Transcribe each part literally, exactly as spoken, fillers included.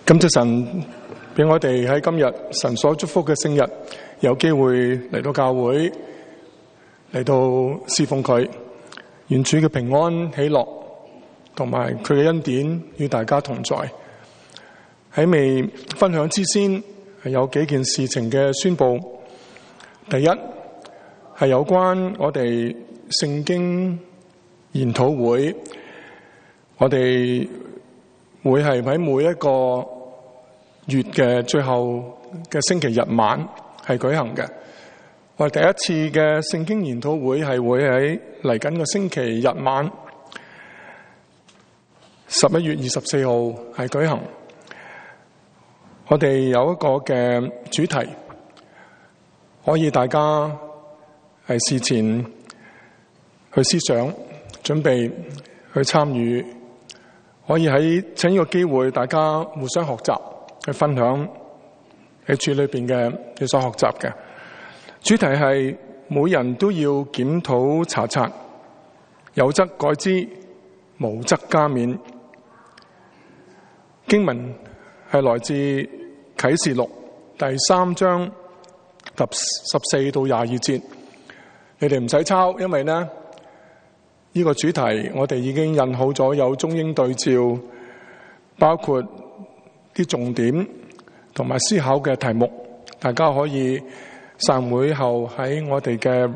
感謝神俾我哋喺今日神所祝福嘅聖日，有機會嚟到教會，嚟到侍奉佢。願主嘅平安喜樂同埋佢嘅恩典與大家同在。喺未分享之先，係有幾件事情嘅宣佈。第一係有關我哋聖經研討會，我哋會係喺每一個月嘅最後嘅星期日晚係舉行嘅。我哋第一次嘅聖經研討會係會喺嚟緊個星期日晚十一月二十四號係舉行。我哋有一個嘅主題，可以大家係事前去思想、準備去參與，可以喺趁呢個機會，大家互相學習，去分享喺主裏邊嘅你所學習嘅。主題係每人都要檢討查察，有則改之，無則加勉。經文係來自啟示錄第三章十四到廿二節，你哋唔使抄，因為呢呢、呢個主題我哋已經印好咗，有中英對照，包括啲重點同埋思考嘅題目，大家可以散會後喺我哋嘅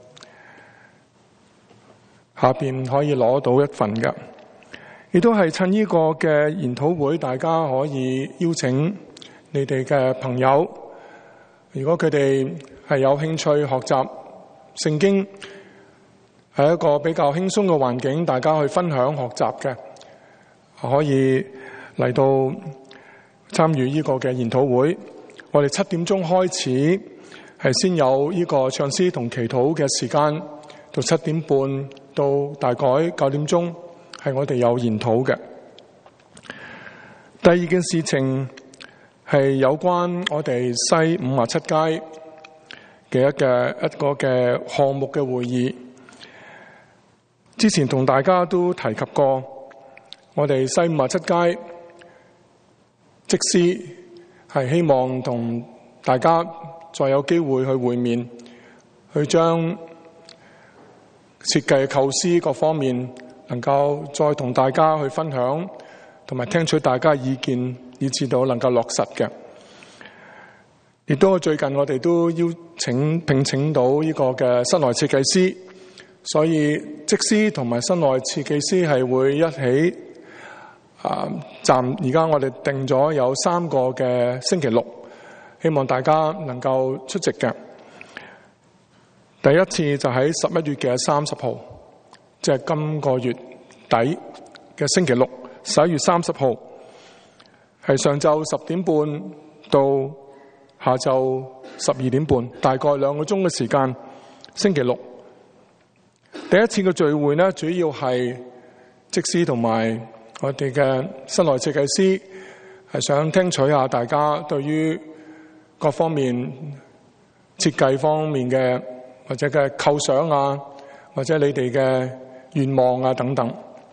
下邊可以攞到一份嘅。亦都係趁呢個嘅研討會，大家可以邀請你哋嘅朋友，如果佢哋係有興趣學習聖經，係一個比較輕鬆嘅環境，大家去分享學習嘅，可以嚟到參與呢個嘅研討會。我哋七點鐘開始，係先有呢個唱詩同祈禱嘅時間，到七點半到大概九點鐘係我哋有研討嘅。第二件事情係有關我哋西五十七街嘅一個一個嘅項目嘅會議。之前同大家都提及過，我哋西五十七街職司係希望同大家再有機會去會面，去將設計構思各方面能夠再同大家去分享，同埋聽取大家意見，以至到能夠落實嘅。亦都最近我哋都邀請聘請到呢個嘅室內設計師，所以職司同埋室內設計師係會一起啊站。而家我哋定咗有三個嘅星期六，希望大家能夠出席嘅。第一次就喺十一月嘅三十號，即係今個月底嘅星期六，十一月三十號，係上晝十點半到下晝十二點半，大概兩個鐘嘅時間。星期六第一次嘅聚會呢，主要係職司同埋我哋嘅室內設計師係想聽取下大家對於各方面設計方面嘅或者嘅構想啊，或者你哋嘅願望啊等等。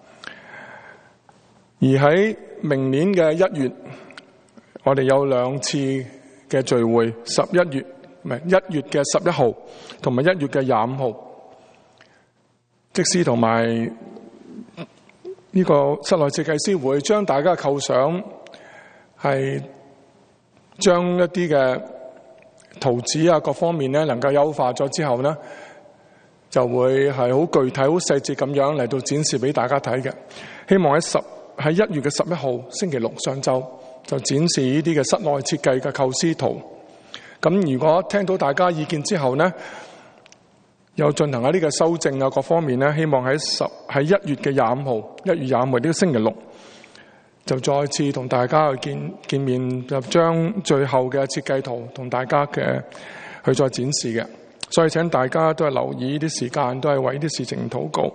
而喺明年嘅一月，我哋有兩次嘅聚會，十一月唔係一月嘅十一號，同埋一月嘅廿五號。職司同埋呢個室內設計師會將大家嘅構想係將一啲嘅圖紙啊各方面咧能夠優化咗之後咧，就會係好具體、好細節咁樣嚟到展示俾大家睇嘅。希望喺十喺一月嘅十一號星期六上晝就展示呢啲嘅室內設計嘅構思圖。咁如果聽到大家意見之後呢，有進行一啲嘅修正啊各方面呢，希望喺十喺一月嘅廿五號，一月廿五號呢個星期六就再次同大家去見見面，就將最後嘅設計圖同大家嘅去再展示嘅。所以請大家都係留意呢啲時間，都係為呢啲事情禱告。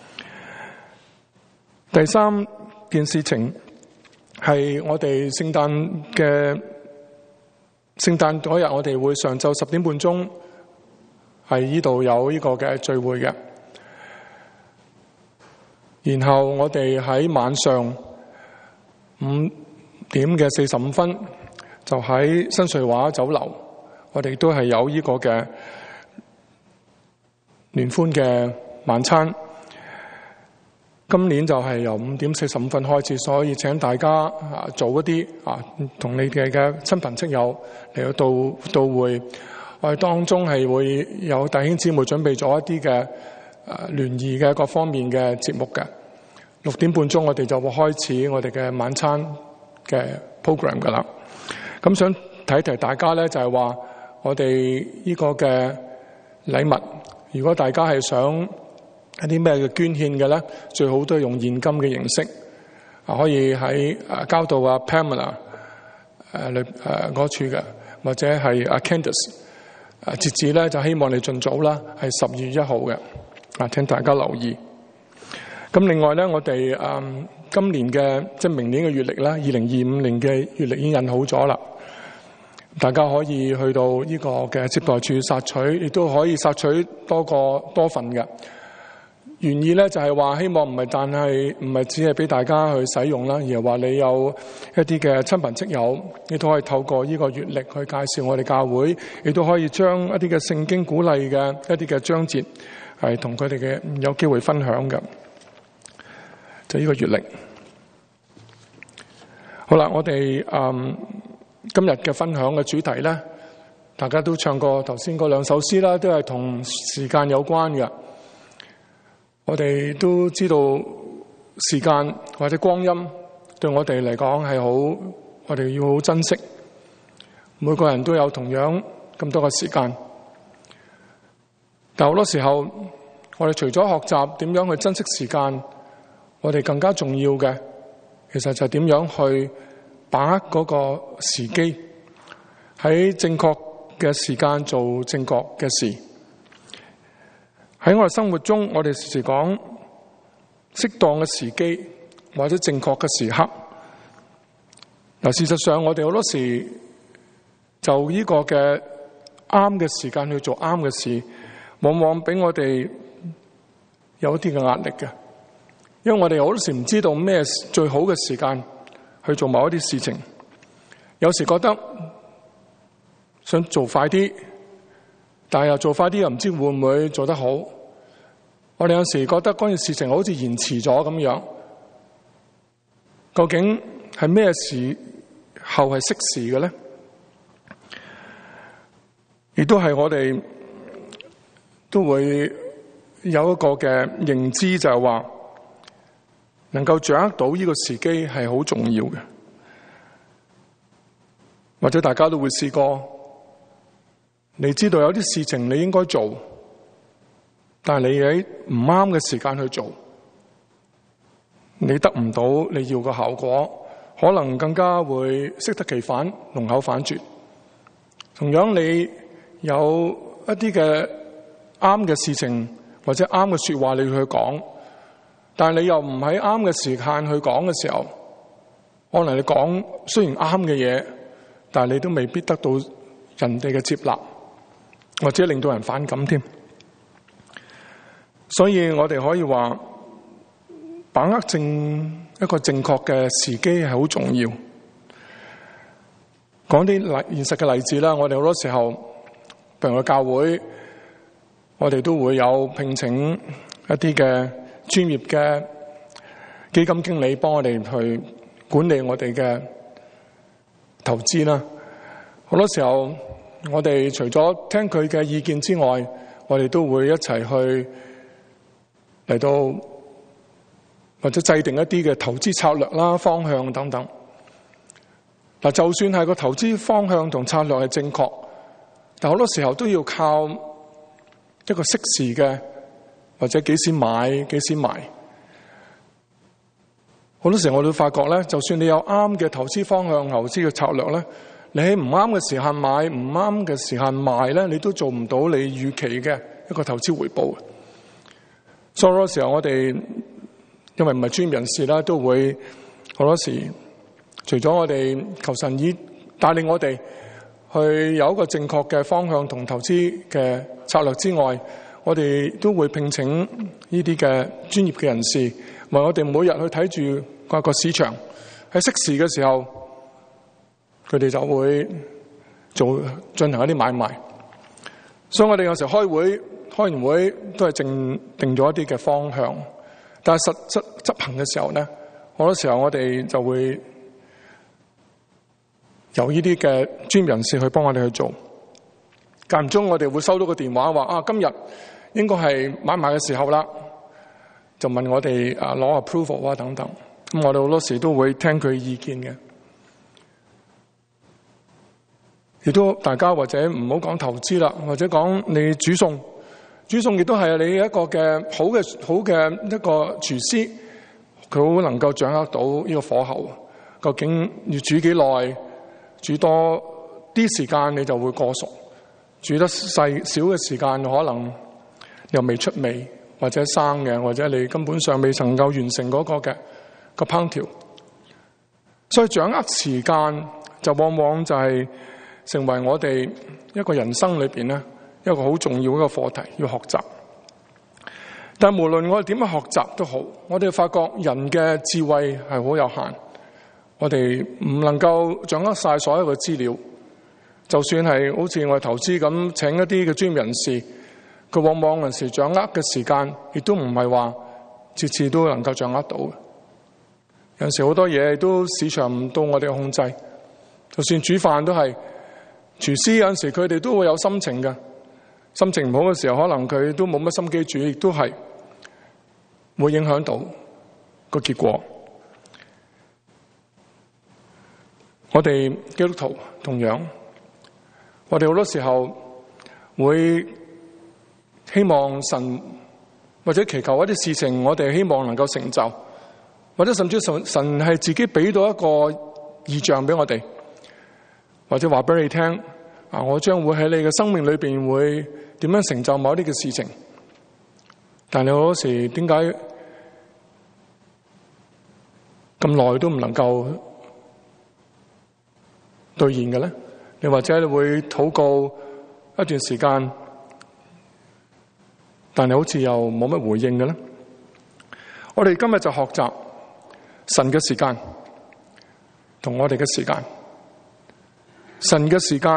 第三件事情係我哋聖誕嘅聖誕嗰日，我哋會上晝十點半鐘喺呢度有呢個嘅聚會嘅。然後我哋喺晚上五點嘅四十五分，就喺新瑞華酒樓，我哋都係有呢個嘅聯歡嘅晚餐。今年就係由五點四十五分開始，所以請大家啊早一啲啊，同你哋嘅親朋戚友嚟到到會。我哋當中係會有弟兄姊妹準備咗一啲嘅誒聯誼嘅各方面嘅節目嘅。六點半鐘我哋就會開始我哋嘅晚餐嘅 program 噶啦。咁想提一提大家咧，就係話我哋呢個嘅禮物，如果大家係想一啲咩嘅捐獻嘅咧，最好都係用現金嘅形式，啊可以喺誒交到阿 Pamela 誒裏誒嗰處嘅，或者係阿 Candice。誒截止咧就希望你盡早啦，係十二月一號嘅，啊請大家留意。咁另外咧，我哋誒、嗯、今年嘅即係明年嘅月曆啦，二零二五年嘅月曆已經印好咗啦，大家可以去到呢個嘅接待處索取，亦都可以索取多個多份嘅。原意咧就係話希望唔係，但係唔係只係俾大家去使用啦，而係話你有一啲嘅親朋戚友，你都可以透過呢個月曆去介紹我哋教會，亦都可以將一啲嘅聖經鼓勵嘅一啲嘅章節係同佢哋嘅有機會分享嘅。就呢個月曆。好啦，我哋嗯今日嘅分享嘅主題咧，大家都唱過頭先嗰兩首詩啦，都係同時間有關嘅。我哋都知道時間或者光陰對我哋嚟講係好，我哋要好珍惜。每個人都有同樣咁多嘅時間，但好多時候我哋除咗學習點樣去珍惜時間，我哋更加重要嘅其實就係點樣去把握嗰個時機，喺正確嘅時間做正確嘅事。喺我哋生活中，我哋時時講適當嘅時機或者正確嘅時刻。嗱，事實上我哋好多時就呢個嘅啱嘅時間去做啱嘅事，往往俾我哋有啲嘅壓力嘅，因為我哋好多時唔知道咩最好嘅時間去做某一啲事情，有時覺得想做快啲，但係又做快啲又唔知會唔會做得好。我哋有時覺得嗰件事情好似延遲咗咁樣，究竟係咩時候係適時嘅咧？亦都係我哋都會有一個嘅認知，就係話能夠掌握到呢個時機係好重要嘅。或者大家都會試過，你知道有啲事情你應該做，但係你喺唔啱嘅時間去做，你得唔到你要嘅效果，可能更加會適得其反，龍口反絕。同樣你有一啲嘅啱嘅事情或者啱嘅說話你要去講，但係你又唔喺啱嘅時間去講嘅時候，可能你講雖然啱嘅嘢，但係你都未必得到人哋嘅接納，或者令到人反感添。所以我哋可以話，把握正一個正確嘅時機係好重要。講啲例現實嘅例子啦，我哋好多時候，譬如個教會，我哋都會有聘請一啲嘅專業嘅基金經理幫我哋去管理我哋嘅投資啦。好多時候，我哋除咗聽佢嘅意見之外，我哋都會一齊去嚟到或者制定一啲嘅投資策略啦、方向等等。嗱，就算係個投資方向同策略係正確，但好多時候都要靠一個適時嘅，或者幾時買幾時賣。好多時候我哋會發覺咧，就算你有啱嘅投資方向、投資嘅策略咧，你喺唔啱嘅時間買、唔啱嘅時間賣咧，你都做唔到你預期嘅一個投資回報。所以好多時候我哋因為唔係專業人士啦，都會好多時除咗我哋求神以帶領我哋去有一個正確嘅方向同投資嘅策略之外，我哋都會聘請呢啲嘅專業嘅人士，為我哋每日去睇住個個市場，喺適時嘅時候佢哋就會做進行一啲買賣。所以我哋有時開會開完會都係定定咗一啲嘅方向，但係實質執行嘅時候咧，好多時候我哋就會由呢啲嘅專業人士去幫我哋去做。間唔中我哋會收到個電話話啊，今日應該係買賣嘅時候啦，就問我哋啊攞 approval 啊等等。咁我哋好多時都會聽佢意見嘅。亦都大家或者唔好講投資啦，或者講你煮餸，煮餸亦都係你一個嘅好嘅好嘅一個廚師，佢好能夠掌握到呢個火候，究竟要煮幾耐，煮多啲時間你就會過熟，煮得細少嘅時間可能又未出味，或者生嘅，或者你根本上未能夠完成嗰個嘅個烹調。所以掌握時間就往往就係成為我哋一個人生裏邊咧一個好重要嘅一個課題，要學習。但無論我哋點樣學習都好，我哋發覺人嘅智慧係好有限，我哋唔能夠掌握晒所有嘅資料。就算係好似我哋投資咁，請一啲嘅專業人士，佢往往有時掌握嘅時間，亦都唔係話次次都能夠掌握到嘅。有時好多嘢都市場唔到我哋嘅控制，就算煮飯都係。廚師有陣時佢哋都會有心情嘅，心情唔好嘅時候，可能佢都冇乜心機煮，亦都係會影響到個結果。我哋基督徒同樣，我哋好多時候會希望神或者祈求一啲事情，我哋希望能夠成就，或者甚至神神係自己俾到一個異象俾我哋。或者話俾你聽，啊，我將會喺你嘅生命裏邊會點樣成就某一啲嘅事情。但係好多時點解咁耐都唔能夠兌現嘅咧？你或者你會禱告一段時間，但係好似又冇乜回應嘅咧？我哋今日就學習神嘅時間同我哋嘅時間。神嘅時間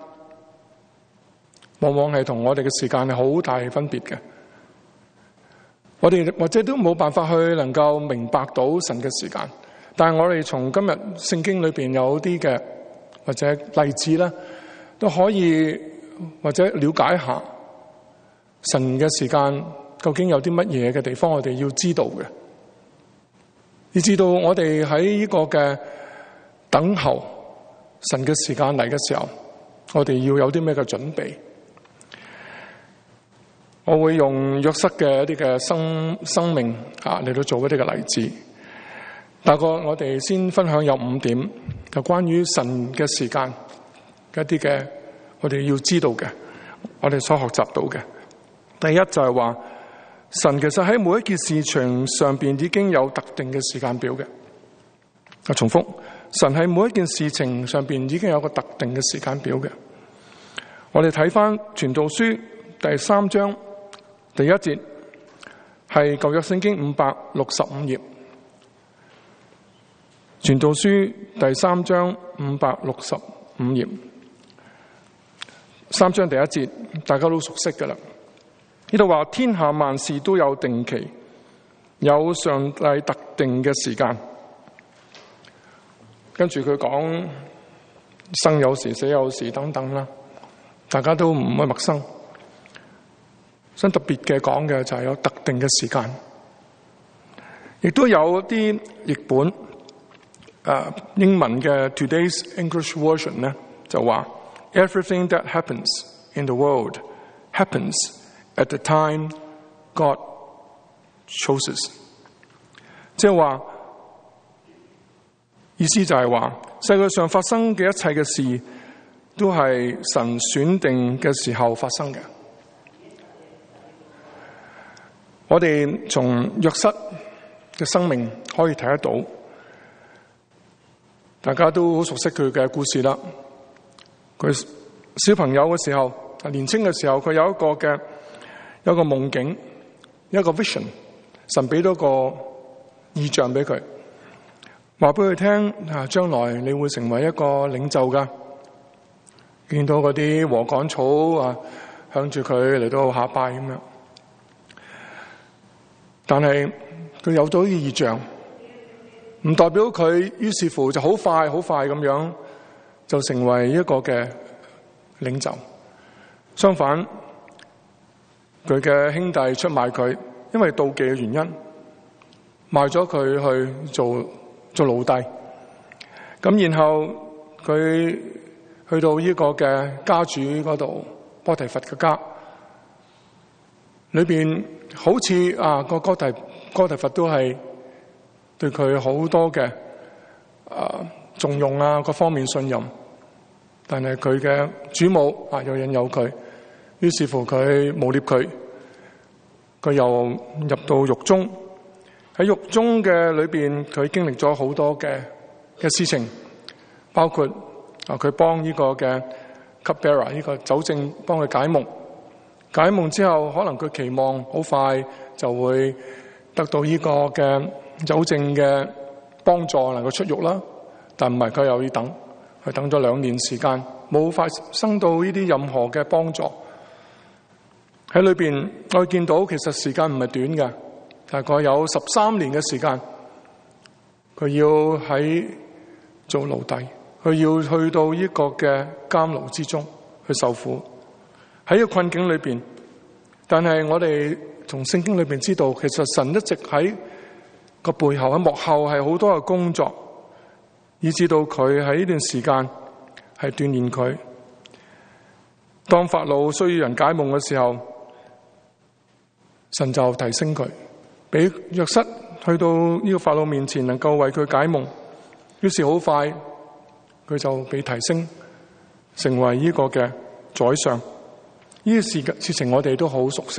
往往係同我哋嘅時間係好大分別嘅，我哋或者都冇辦法去能夠明白到神嘅時間，但係我哋從今日聖經裏邊有啲嘅或者例子咧，都可以或者了解一下神嘅時間究竟有啲乜嘢嘅地方，我哋要知道嘅，以至到我哋喺呢個嘅等候神嘅時間嚟嘅時候，我哋要有啲咩嘅準備？我會用約瑟嘅一啲嘅生生命啊嚟到做一啲嘅例子。大概我哋先分享有五點，就關於神嘅時間一啲嘅，我哋要知道嘅，我哋所學習到嘅。第一就係話，神其實喺每一件事情上邊已經有特定嘅時間表嘅。啊，重複。神喺每一件事情上邊已經有個特定嘅時間表嘅。我哋睇翻傳道書第三章第一節，係舊約聖經五百六十五頁。傳道書第三章五百六十五頁，三章第一節大家都熟悉噶啦。呢度話天下萬事都有定期，有上帝特定嘅時間。跟住佢講生有時死有時等等啦，大家都唔係陌生。想特別嘅講嘅就係有特定嘅時間，亦都有啲譯本誒、呃、英文嘅 Today's English Version 咧就話 Everything that happens in the world happens at the time God chooses， 即係話。意思就係話，世界上發生嘅一切嘅事，都係神選定嘅時候發生嘅。我哋從約瑟嘅生命可以睇得到，大家都好熟悉佢嘅故事啦。佢小朋友嘅時候，年輕嘅時候，佢有一個嘅有一個夢境，一個 vision， 神俾咗個異象俾佢。 話俾佢聽啊，將來你會成為一個領袖噶。見到嗰啲禾稈草啊，向住佢嚟到下拜咁樣。但係佢有咗呢個異象，唔代表佢於是乎就好快好快咁樣就成為一個嘅領袖。相反，佢嘅兄弟出賣佢，因為妒忌嘅原因，賣咗佢去做做奴隸。咁然後佢去到呢個嘅家主嗰度，波提乏嘅家裏邊，好似啊個哥提哥提乏都係對佢好多嘅啊重用啊各方面信任，但係佢嘅主母啊又引誘佢，於是乎佢誣衊佢，佢又入到獄中。喺獄中嘅裏邊，佢經歷咗好多嘅嘅事情，包括啊佢幫呢個嘅 cupbearer 呢個酒政幫佢解夢。解夢之後，可能佢期望好快就會得到呢個嘅酒政嘅幫助，能夠出獄啦。但唔係，佢又要等，佢等咗兩年時間，冇發生到呢啲任何嘅幫助。喺裏邊，我見到其實時間唔係短嘅，大概有十三年嘅時間，佢要喺做奴隸，佢要去到呢個嘅監牢之中去受苦。喺呢個困境裏邊，但係我哋從聖經裏邊知道，其實神一直喺個背後喺幕後係好多嘅工作，以至到佢喺呢段時間係鍛煉佢。當法老需要人解夢嘅時候，神就提升佢，俾約瑟去到呢個法老面前，能夠為佢解夢。於是好快佢就被提升，成為呢個嘅宰相。呢啲事事情我哋都好熟悉。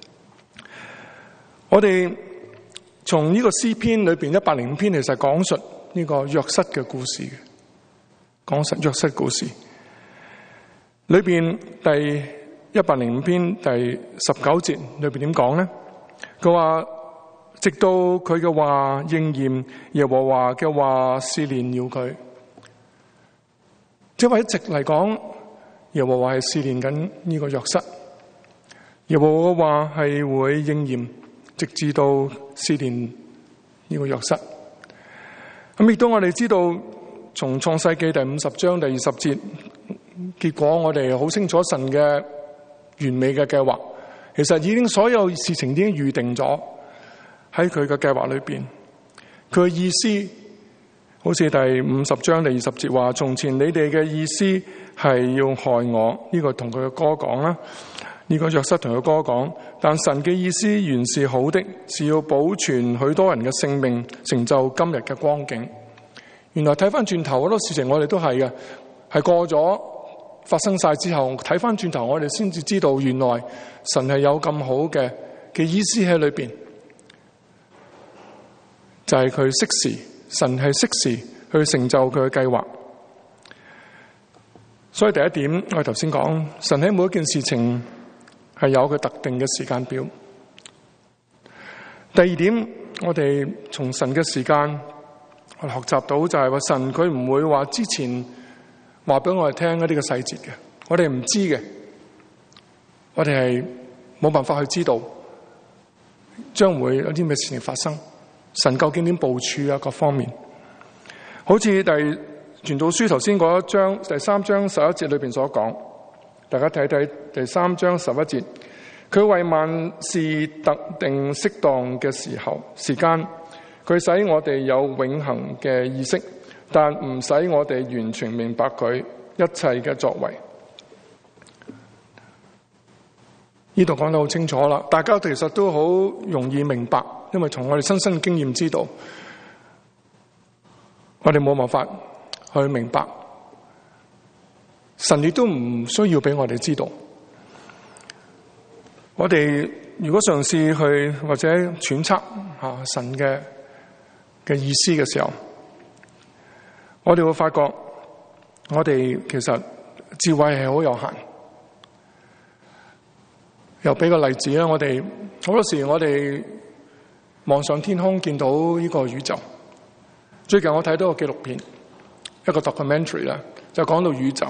我哋從呢個詩篇裏邊一百零五篇，其實講述呢個約瑟嘅故事嘅，講述約瑟故事裏邊第一百零五篇第十九節裏邊點講呢？佢話直到佢嘅話應驗，耶和華嘅話試煉了佢。即係話一直嚟講，耶和華係試煉緊呢個約瑟，耶和華嘅話係會應驗，直至到試煉呢個約瑟。咁亦都我哋知道，從創世記第五十章第二十節，結果我哋好清楚神嘅完美嘅計劃，其實已經所有事情已經預定咗喺佢嘅計劃裏邊。佢嘅意思好似第五十章第二十節話：從前你哋嘅意思係要害我，呢、這個同佢嘅哥講啦。呢、這個約瑟同佢哥講，但神嘅意思原是好的，是要保存許多人嘅性命，成就今日嘅光景。原來睇翻轉頭好多事情，我哋都係嘅，係過咗發生晒之後，睇翻轉頭，我哋先至知道原來神係有咁好嘅嘅意思喺裏邊，就係佢適時，神係適時去成就佢嘅計劃。所以第一點，我哋頭先講，神喺每一件事情係有佢特定嘅時間表。第二點，我哋從神嘅時間，我哋學習到就係話神佢唔會話之前話俾我哋聽一啲嘅細節嘅，我哋唔知嘅，我哋係冇辦法去知道將會有啲咩事情發生。神究竟點部署啊？各方面，好似第傳道書頭先嗰一章第三章十一節裏邊所講，大家睇睇第三章十一節，佢為萬事特定適當嘅時候時間，佢使我哋有永恆嘅意識，但唔使我哋完全明白佢一切嘅作為。呢度講得好清楚啦，大家其實都好容易明白，因為從我哋親身經驗知道，我哋冇辦法去明白，神亦都唔需要俾我哋知道。我哋如果嘗試去或者揣測吓神嘅嘅意思嘅時候，我哋會發覺我哋其實智慧係好有限。又俾個例子啦，我哋好多時我哋望上天空見到呢個宇宙， 最近我睇到個紀錄片，一個 documentary 啦，就講到宇宙。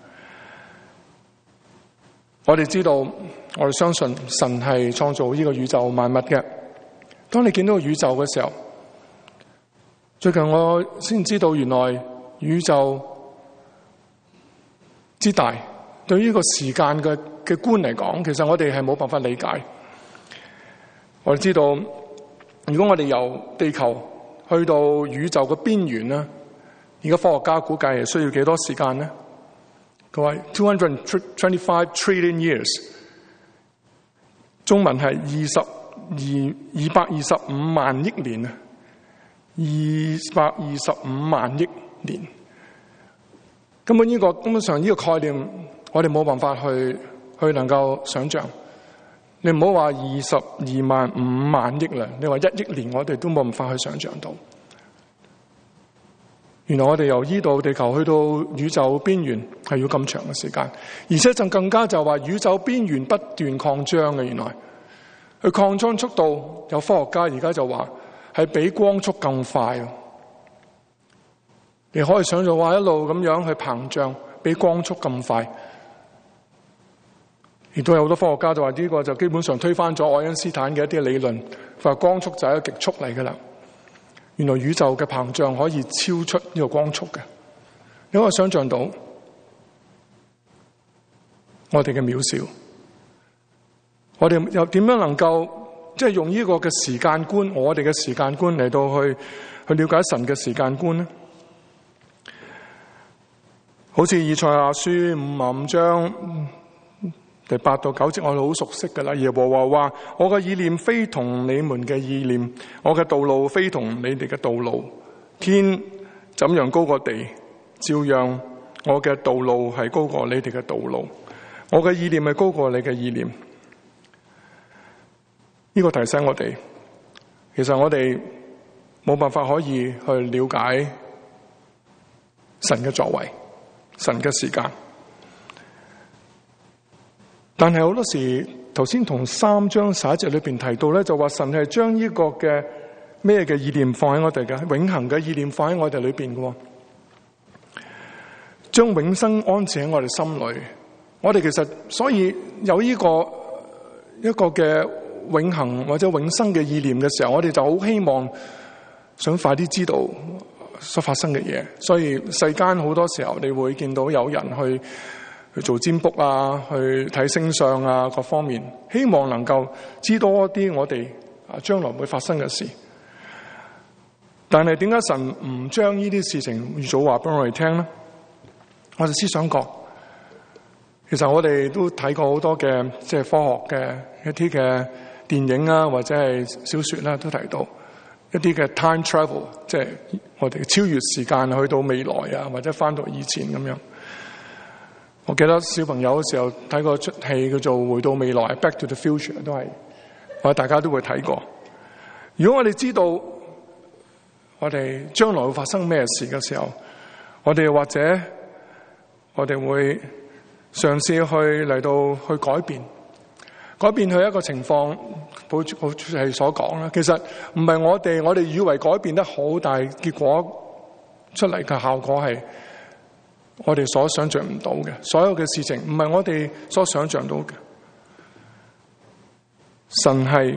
我哋知道，我哋相信神係創造呢個宇宙萬物嘅。當你見到個宇宙嘅時候，最近我先知道原來宇宙之大，對於呢個時間嘅嘅觀嚟講，其實我哋係冇辦法理解。我哋知道，如果我哋由地球去到宇宙嘅邊緣咧，而家科學家估計係需要幾多時間咧？佢話 two hundred twenty-five trillion years， 中文係二十二二百二十五萬億年啊，二百二十五萬億年。根本呢個根本上呢個概念，我哋冇辦法去去能夠想象。你唔好話二十二萬五萬億啦，你話一億年，我哋都冇辦法去想象到。原來我哋由呢度地球去到宇宙邊緣係要咁長嘅時間，而且就更加就話宇宙邊緣不斷擴張嘅。原來佢擴張速度，有科學家而家就話係比光速更快。你可以想象話一路咁樣去膨脹，比光速咁快。亦都有好多科學家就話呢個就基本上推翻咗愛因斯坦嘅一啲理論，佢話光速就係一個極速嚟噶啦。原來宇宙嘅膨脹可以超出呢個光速嘅，你可以想象到我哋嘅渺小，我哋又點樣能夠即係用呢個嘅時間觀，我哋嘅時間觀嚟到去去了解神嘅時間觀呢？好似以賽亞書五十五章第八到九節，我哋好熟悉噶啦。耶和華話：我嘅意念非同你們嘅意念，我嘅道路非同你哋嘅道路。天怎樣高過地，照樣我嘅道路係高過你哋嘅道路，我嘅意念係高過你嘅意念。呢個提醒我哋，其實我哋冇辦法可以去了解神嘅作為，神嘅時間。但係好多時，頭先同三章十一節裏邊提到咧，就話神係將呢個嘅咩嘅意念放喺我哋嘅永恆嘅意念放喺我哋裏邊嘅，將永生安置喺我哋心裏。我哋其實所以有呢個一個嘅永恆或者永生嘅意念嘅時候，我哋就好希望想快啲知道所發生嘅嘢。所以世間好多時候你會見到有人去。去做占卜啊，去睇星相啊，各方面希望能夠知多啲我哋啊將來會發生嘅事。但係點解神唔將呢啲事情預早話俾我哋聽呢？我哋思想過，其實我哋都睇過好多嘅即係科學嘅一啲嘅電影啊，或者係小說啦、啊，都提到一啲嘅 time travel， 即係我哋超越時間去到未來啊，或者翻到以前咁樣。我記得小朋友嘅時候睇過出戲叫做《回到未來》（Back to the Future）， 都係我大家都會睇過。如果我哋知道我哋將來會發生咩事嘅時候，我哋或者我哋會嘗試去嚟到去改變，改變佢一個情況，好好係所講啦。其實唔係我哋，我哋以為改變得好，但係結果出嚟嘅效果係。我哋所想象唔到嘅，所有嘅事情唔係我哋所想象到嘅。神係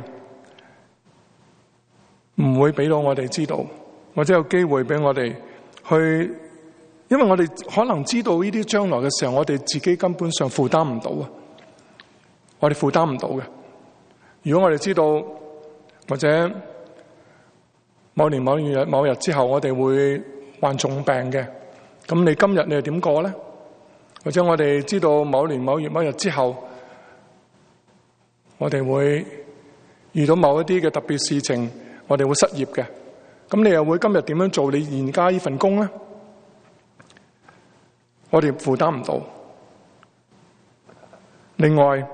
唔會俾到我哋知道，或者有機會俾我哋去，因為我哋可能知道呢啲將來嘅時候，我哋自己根本上負擔唔到啊！我哋負擔唔到嘅。如果我哋知道，或者某年某月某日之後，我哋會患重病嘅。咁你今日你係點過咧？或者我哋知道某年某月某日之後，我哋會遇到某一啲嘅特別事情，我哋會失業嘅。咁你又會今日點樣做你現家呢份工咧？我哋負擔唔到。另外，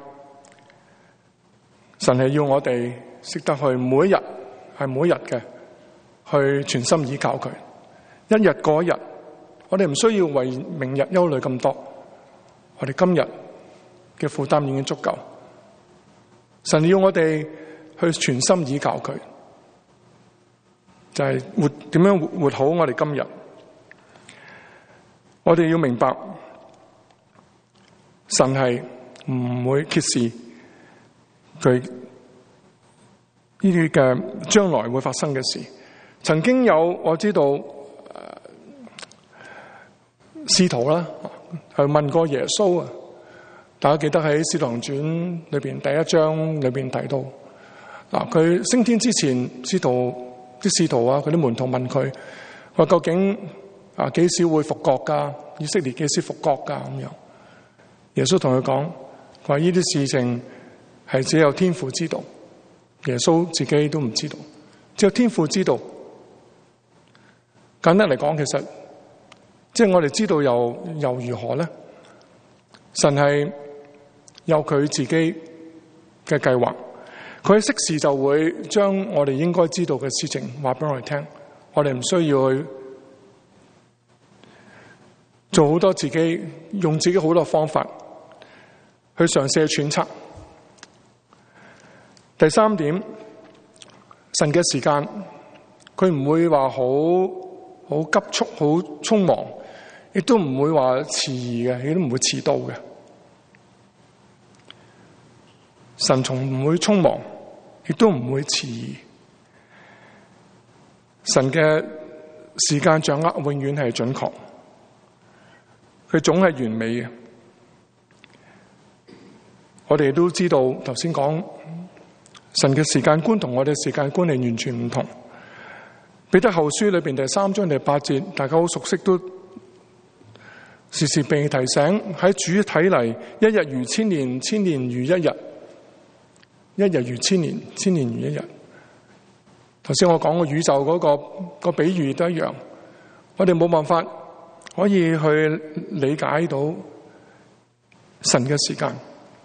神係要我哋識得去每一日係每一日嘅去全心倚靠佢，一日過一日。我哋唔需要為明日憂慮咁多，我哋今日嘅負擔已經足夠。神要我哋去全心倚靠佢， 就係活點樣活活好我哋今日。我哋要明白，神係唔會揭示佢呢啲嘅將來會發生嘅事。曾經有我知道使徒啦，係問過耶穌啊。大家記得喺《使徒行傳》裏邊第一章裏邊提到，嗱，佢升天之前，使徒啲使徒啊，佢啲門徒問佢話：究竟啊幾時會復國噶？以色列幾時復國噶？咁樣，耶穌同佢講：話呢啲事情係只有天父知道，耶穌自己都唔知道，只有天父知道。簡單嚟講，其實即係我哋知道又又如何咧？神係有佢自己嘅計劃，佢喺適時就會將我哋應該知道嘅事情話俾我哋聽，我哋唔需要去做好多自己用自己好多方法去嘗試去揣測。第三點，神嘅時間佢唔會話好好急促、好匆忙，亦都唔會話遲疑嘅，亦都唔會遲到嘅。神從唔會匆忙，亦都唔會遲疑。神嘅時間掌握永遠係準確，佢總係完美嘅。我哋都知道，頭先講神嘅時間觀同我哋時間觀係完全唔同。彼得後書裏邊第三章第八節，大家好熟悉，都時時被提醒，喺主睇嚟，一日如千年，千年如一日；一日如千年，千年如一日。頭先我講個宇宙嗰個個比喻都一樣，我哋冇辦法可以去理解到神嘅時間。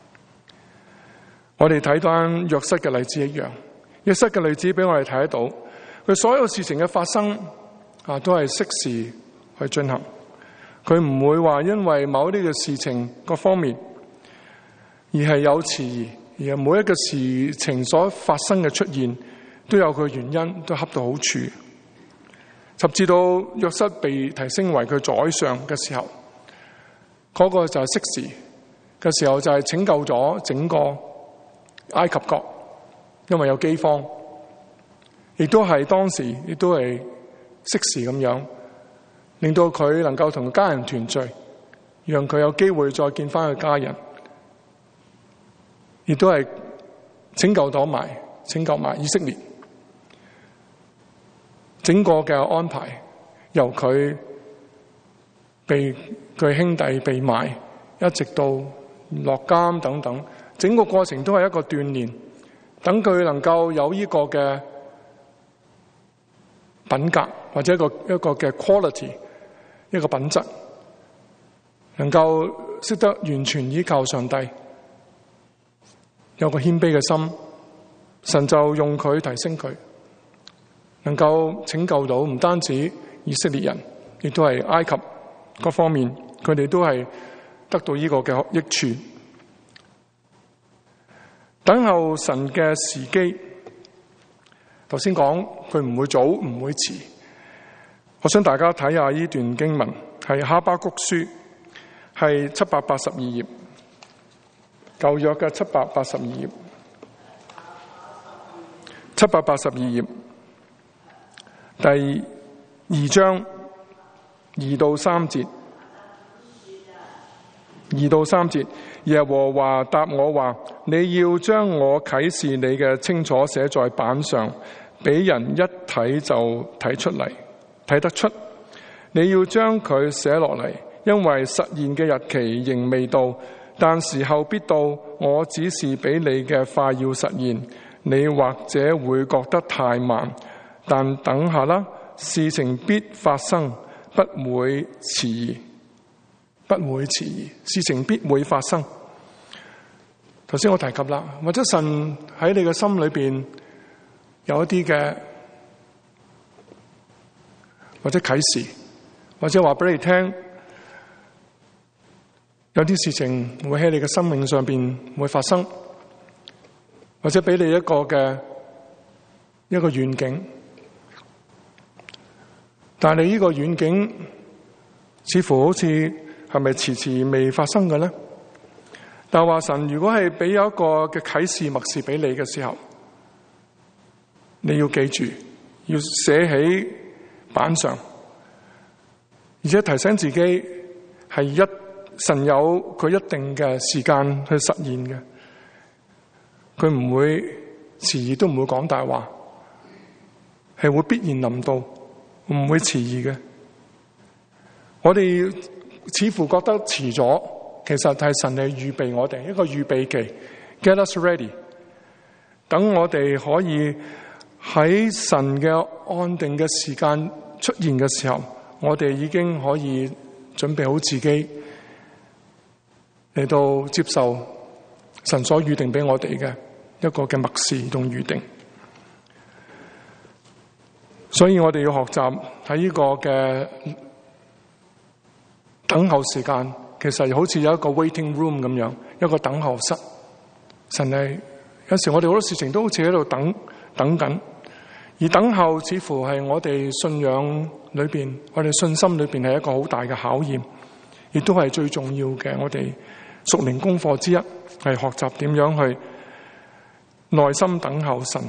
我哋睇翻約瑟嘅例子一樣，約瑟嘅例子俾我哋睇得到，佢所有事情嘅發生啊，都係適時去進行。佢唔會話因為某啲嘅事情各方面而係有遲疑，而係每一個事情所發生嘅出現都有佢原因，都恰到好處。甚至到約瑟被提升為佢宰相嘅時候，嗰個就係適時嘅時候，就係拯救咗整個埃及國，因為有饑荒，亦都係當時亦都係適時咁樣，令到佢能夠同家人團聚，讓佢有機會再見翻佢家人，亦都係拯救到埋拯救埋以色列。整個嘅安排由佢被佢兄弟被賣，一直到落監等等，整個過程都係一個鍛煉，等佢能夠有呢個嘅品格或者一個一個嘅 quality， 一個品質，能夠識得完全依靠上帝，有個謙卑嘅心，神就用佢提升佢，能夠拯救到唔單止以色列人，亦都係埃及各方面，佢哋都係得到呢個嘅益處。等候神嘅時機，頭先講佢唔會早唔會遲。我想大家睇下呢段經文，係哈巴谷書，係七百八十二頁，舊約嘅七百八十二頁，七百八十二頁。第二章二到三節，二到三節，耶和華答我話：你要將我啟示你嘅清楚寫在板上，俾人一睇就睇出嚟，睇得出。你要將佢寫落嚟，因為實現嘅日期仍未到，但時候必到。我指示俾你嘅快要實現，你或者會覺得太慢。但等下啦，事情必發生，不會遲疑，不會遲疑，事情必會發生。頭先我提及啦，或者神喺你嘅心裏邊有一啲嘅，或者啟示，或者話俾你聽，有啲事情會喺你嘅生命上邊會發生，或者俾你一個嘅一個願景。 但係呢個遠景似乎好似係咪遲遲未發生嘅呢？但係話神如果係俾有一個嘅啟示默示俾你嘅時候，你要記住，要寫喺板上，而且提醒自己係一神有佢一定嘅時間去實現嘅，佢唔會遲疑，都唔會講大話，係會必然臨到，唔會遲疑嘅。我哋似乎覺得遲咗，其實係神嚟預備我哋一個預備期 ，get us ready， 等我哋可以喺神嘅安定嘅時間出現嘅時候，我哋已經可以準備好自己嚟到接受神所預定俾我哋嘅一個嘅默示同預定。所以我哋要學習喺呢個嘅等候時間，其實好似有一個 waiting room 咁樣，一個等候室。神係有時我哋好多事情都好似喺度等等緊，而等候似乎係我哋信仰裏邊，我哋信心裏邊係一個好大嘅考驗，亦都係最重要嘅我哋屬靈功課之一，係學習點樣去耐心等候神。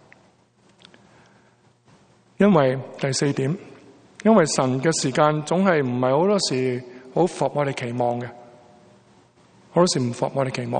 因為第四點，因為神嘅時間總係唔係好多時好符合我哋期望嘅，好多時唔符合我哋期望。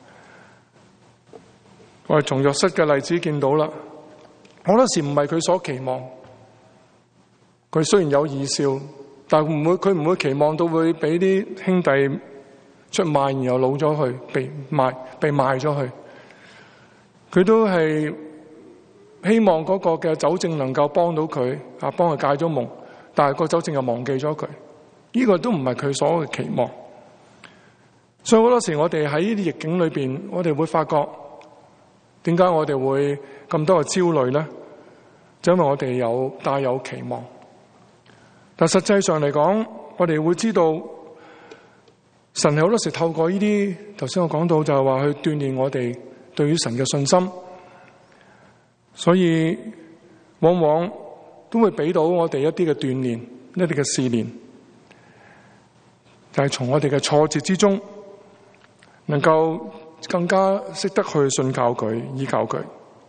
我哋從約瑟嘅例子見到啦，好多時唔係佢所期望。佢雖然有異兆，但係唔會，佢唔會期望到會俾啲兄弟出賣，然後老咗去，被賣，被賣咗去。佢都係希望嗰個嘅酒政能夠幫到佢，啊，幫佢解咗夢，但係個酒政又忘記咗佢，呢個都唔係佢所嘅期望。所以好多時我哋喺呢啲逆境裏邊，我哋會發覺點解我哋會咁多嘅焦慮咧？就因為我哋有帶有期望，但實際上嚟講，我哋會知道神係好多時透過呢啲，頭先我講到就係話去鍛煉我哋對於神嘅信心。所以往往都會俾到我哋一啲嘅鍛煉，一啲嘅試煉，就係從我哋嘅挫折之中，能夠更加識得去信靠佢，依靠佢。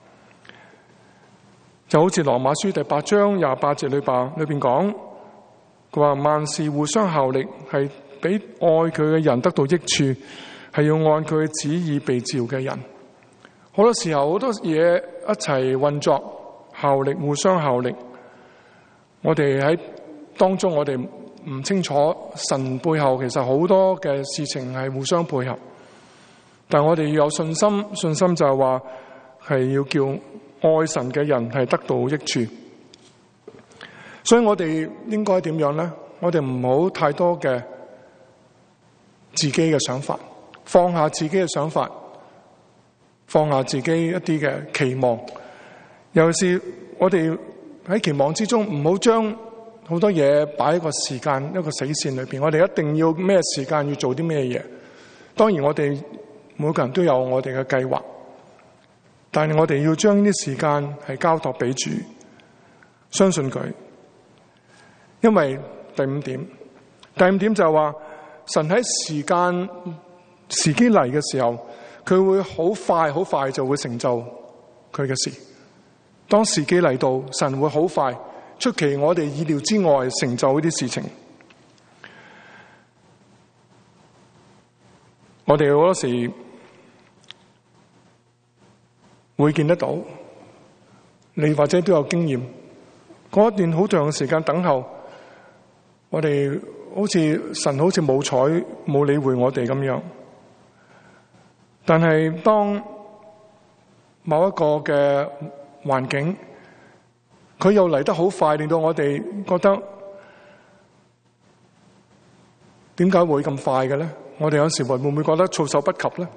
就好似羅馬書第八章廿八節裏邊裏邊講，佢話萬事互相效力，係俾愛佢嘅人得到益處，係要按佢嘅旨意被召嘅人。好多時候好多嘢一齊運作，效力，互相效力。我哋喺當中，我哋唔清楚神背後其實好多嘅事情係互相配合。但係我哋要有信心，信心就係話係要叫愛神嘅人係得到益處。所以我哋應該點樣咧？我哋唔好太多嘅自己嘅想法，放下自己嘅想法。放下自己一啲嘅期望，尤其是我哋喺期望之中，唔好將好多嘢擺喺個時間一個死線裏邊。我哋一定要咩時間要做啲咩嘢。當然我哋每個人都有我哋嘅計劃，但係我哋要將呢啲時間係交託俾主，相信佢。因為第五點，第五點就係話神喺時間時機嚟嘅時候，佢會好快好快就會成就佢嘅事。當時機嚟到，神會好快出奇我哋意料之外成就呢啲事情。我哋好多時會見得到，你或者都有經驗，嗰一段好長嘅時間等候，我哋好似神好似冇睬冇理會我哋咁樣。但係當某一個嘅環境，佢又嚟得好快，令到我哋覺得點解會咁快嘅咧？我哋有時會唔會覺得措手不及咧？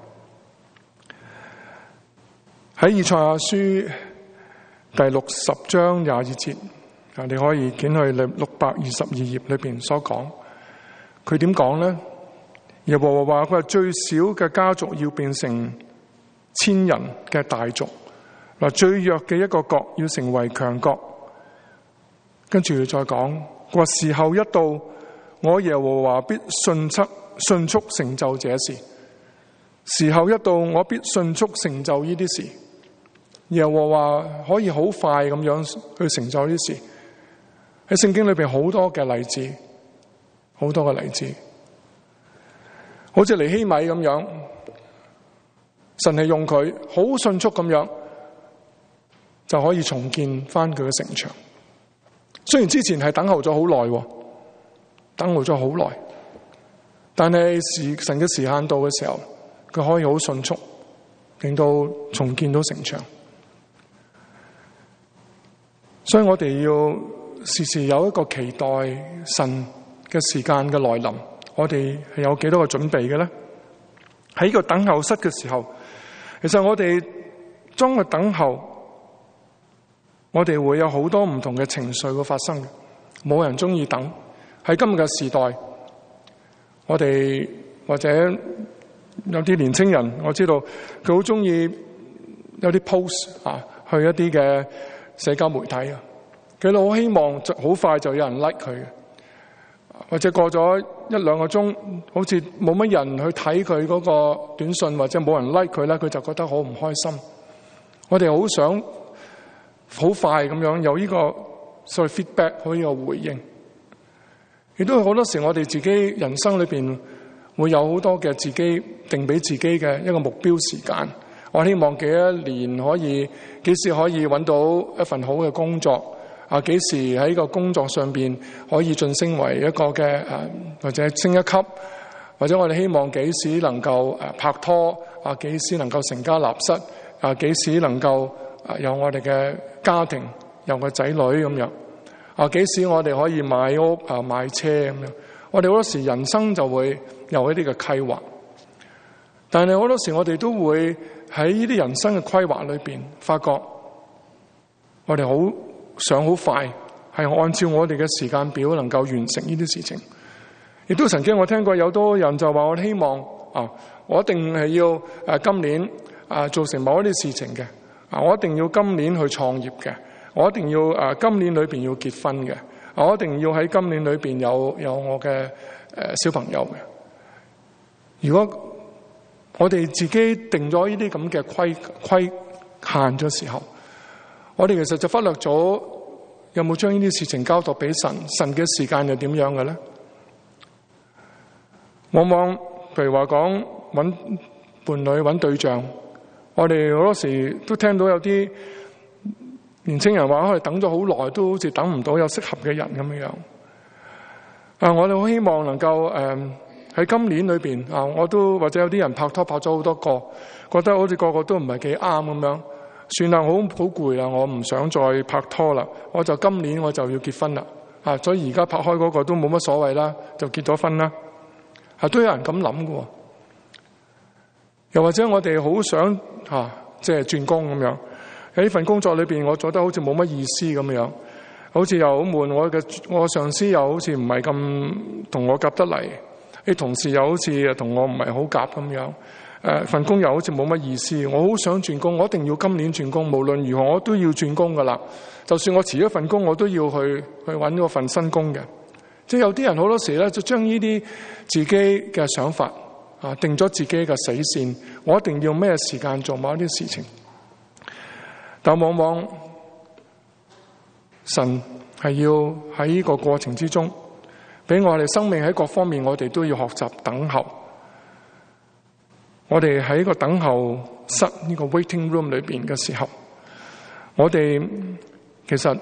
喺以賽亞書第六十章廿二節，啊，你可以捲去六百二十二頁裏邊所講，佢點講咧？耶和華話：佢話最小嘅家族要變成千人嘅大族，嗱，最弱嘅一個國要成為強國， 跟住再講，話時候一到，我耶和華必迅速迅速成就這事。時候一到，我必迅速成就呢啲事。耶和華可以好快咁樣去成就呢啲事。喺聖經裏邊好多嘅例子，好多嘅例子，好似尼希米咁樣，神係用佢好迅速咁樣就可以重建翻佢嘅城牆。雖然之前係等候咗好耐，等候咗好耐，但係時神嘅時限到嘅時候，佢可以好迅速令到重建到城牆。所以我哋要時時有一個期待神嘅時間嘅來臨，我哋係有幾多個準備嘅咧？喺呢個等候室嘅時候，其實我哋當佢等候，我哋會有好多唔同嘅情緒會發生嘅。冇人中意等。喺今日嘅時代，我哋或者有啲年青人，我知道佢好中意有啲 post 啊，去一啲嘅社交媒體啊，佢哋好希望就好快就有人 like 佢嘅，或者過咗一兩個鐘，好似冇乜人去睇佢嗰個短信，或者冇人 like 佢咧，佢就覺得好唔開心。我哋好想好快咁樣有呢個所謂 feedback， 可以有回應。亦都好多時我哋自己人生裏邊會有好多嘅自己定俾自己嘅一個目標時間。我希望幾多年可以，幾時可以揾到一份好嘅工作啊？幾時喺個工作上邊可以晉升為一個嘅誒，或者升一級，或者我哋希望幾時能夠誒拍拖啊？幾時能夠成家立室啊？幾時能夠啊有我哋嘅家庭，有個仔女咁樣啊？幾時我哋可以買屋啊、買車咁樣？我哋好多時人生就會有一啲嘅規劃，但係好多時我哋都會喺呢啲人生嘅規劃裏邊，發覺我哋好想好快係按照我哋嘅時間表能夠完成呢啲事情。亦都曾經我聽過有多人就話，我希望啊，我一定係要誒今年啊做成某一啲事情嘅啊，我一定要今年去創業嘅，我一定要誒今年裏邊要結婚嘅，我一定要喺今年裏邊有有我嘅誒小朋友嘅。如果我哋自己定咗呢啲咁嘅規規限嘅時候，我哋其實就忽略咗有冇將呢啲事情交託俾神，神嘅時間又點樣嘅咧？往往譬如話講揾伴侶、揾對象，我哋好多時都聽到有啲年青人話，我哋等咗好耐，都好似等唔到有適合嘅人咁樣樣。啊，我哋好希望能夠誒喺今年裏邊啊，我都或者有啲人拍拖拍咗好多個，覺得好似個個都唔係幾啱咁樣，算啦，好好攰啦，我唔想再拍拖啦，我就今年我就要結婚啦，啊，所以而家拍開嗰個都冇乜所謂啦，就結咗婚啦，係都有人咁諗㗎。又或者我哋好想吓，即係轉工咁樣，喺呢份工作裏邊，我做得好似冇乜意思咁樣，好似又好悶，我嘅我上司又好似唔係咁同我夾得嚟。啲同事又好似同我唔係好夾咁樣，誒份工又好似冇乜意思。我好想轉工，我一定要今年轉工，無論如何我都要轉工噶啦。就算我辭咗份工，我都要去去揾嗰份新工嘅。即係有啲人好多時咧，就將呢啲自己嘅想法啊，定咗自己嘅死線，我一定要咩時間做某一啲事情。但往往神係要喺呢個過程之中，俾我哋生命喺各方面，我哋都要學習等候。我哋喺個等候室呢個 waiting room 裏邊嘅時候，我哋其實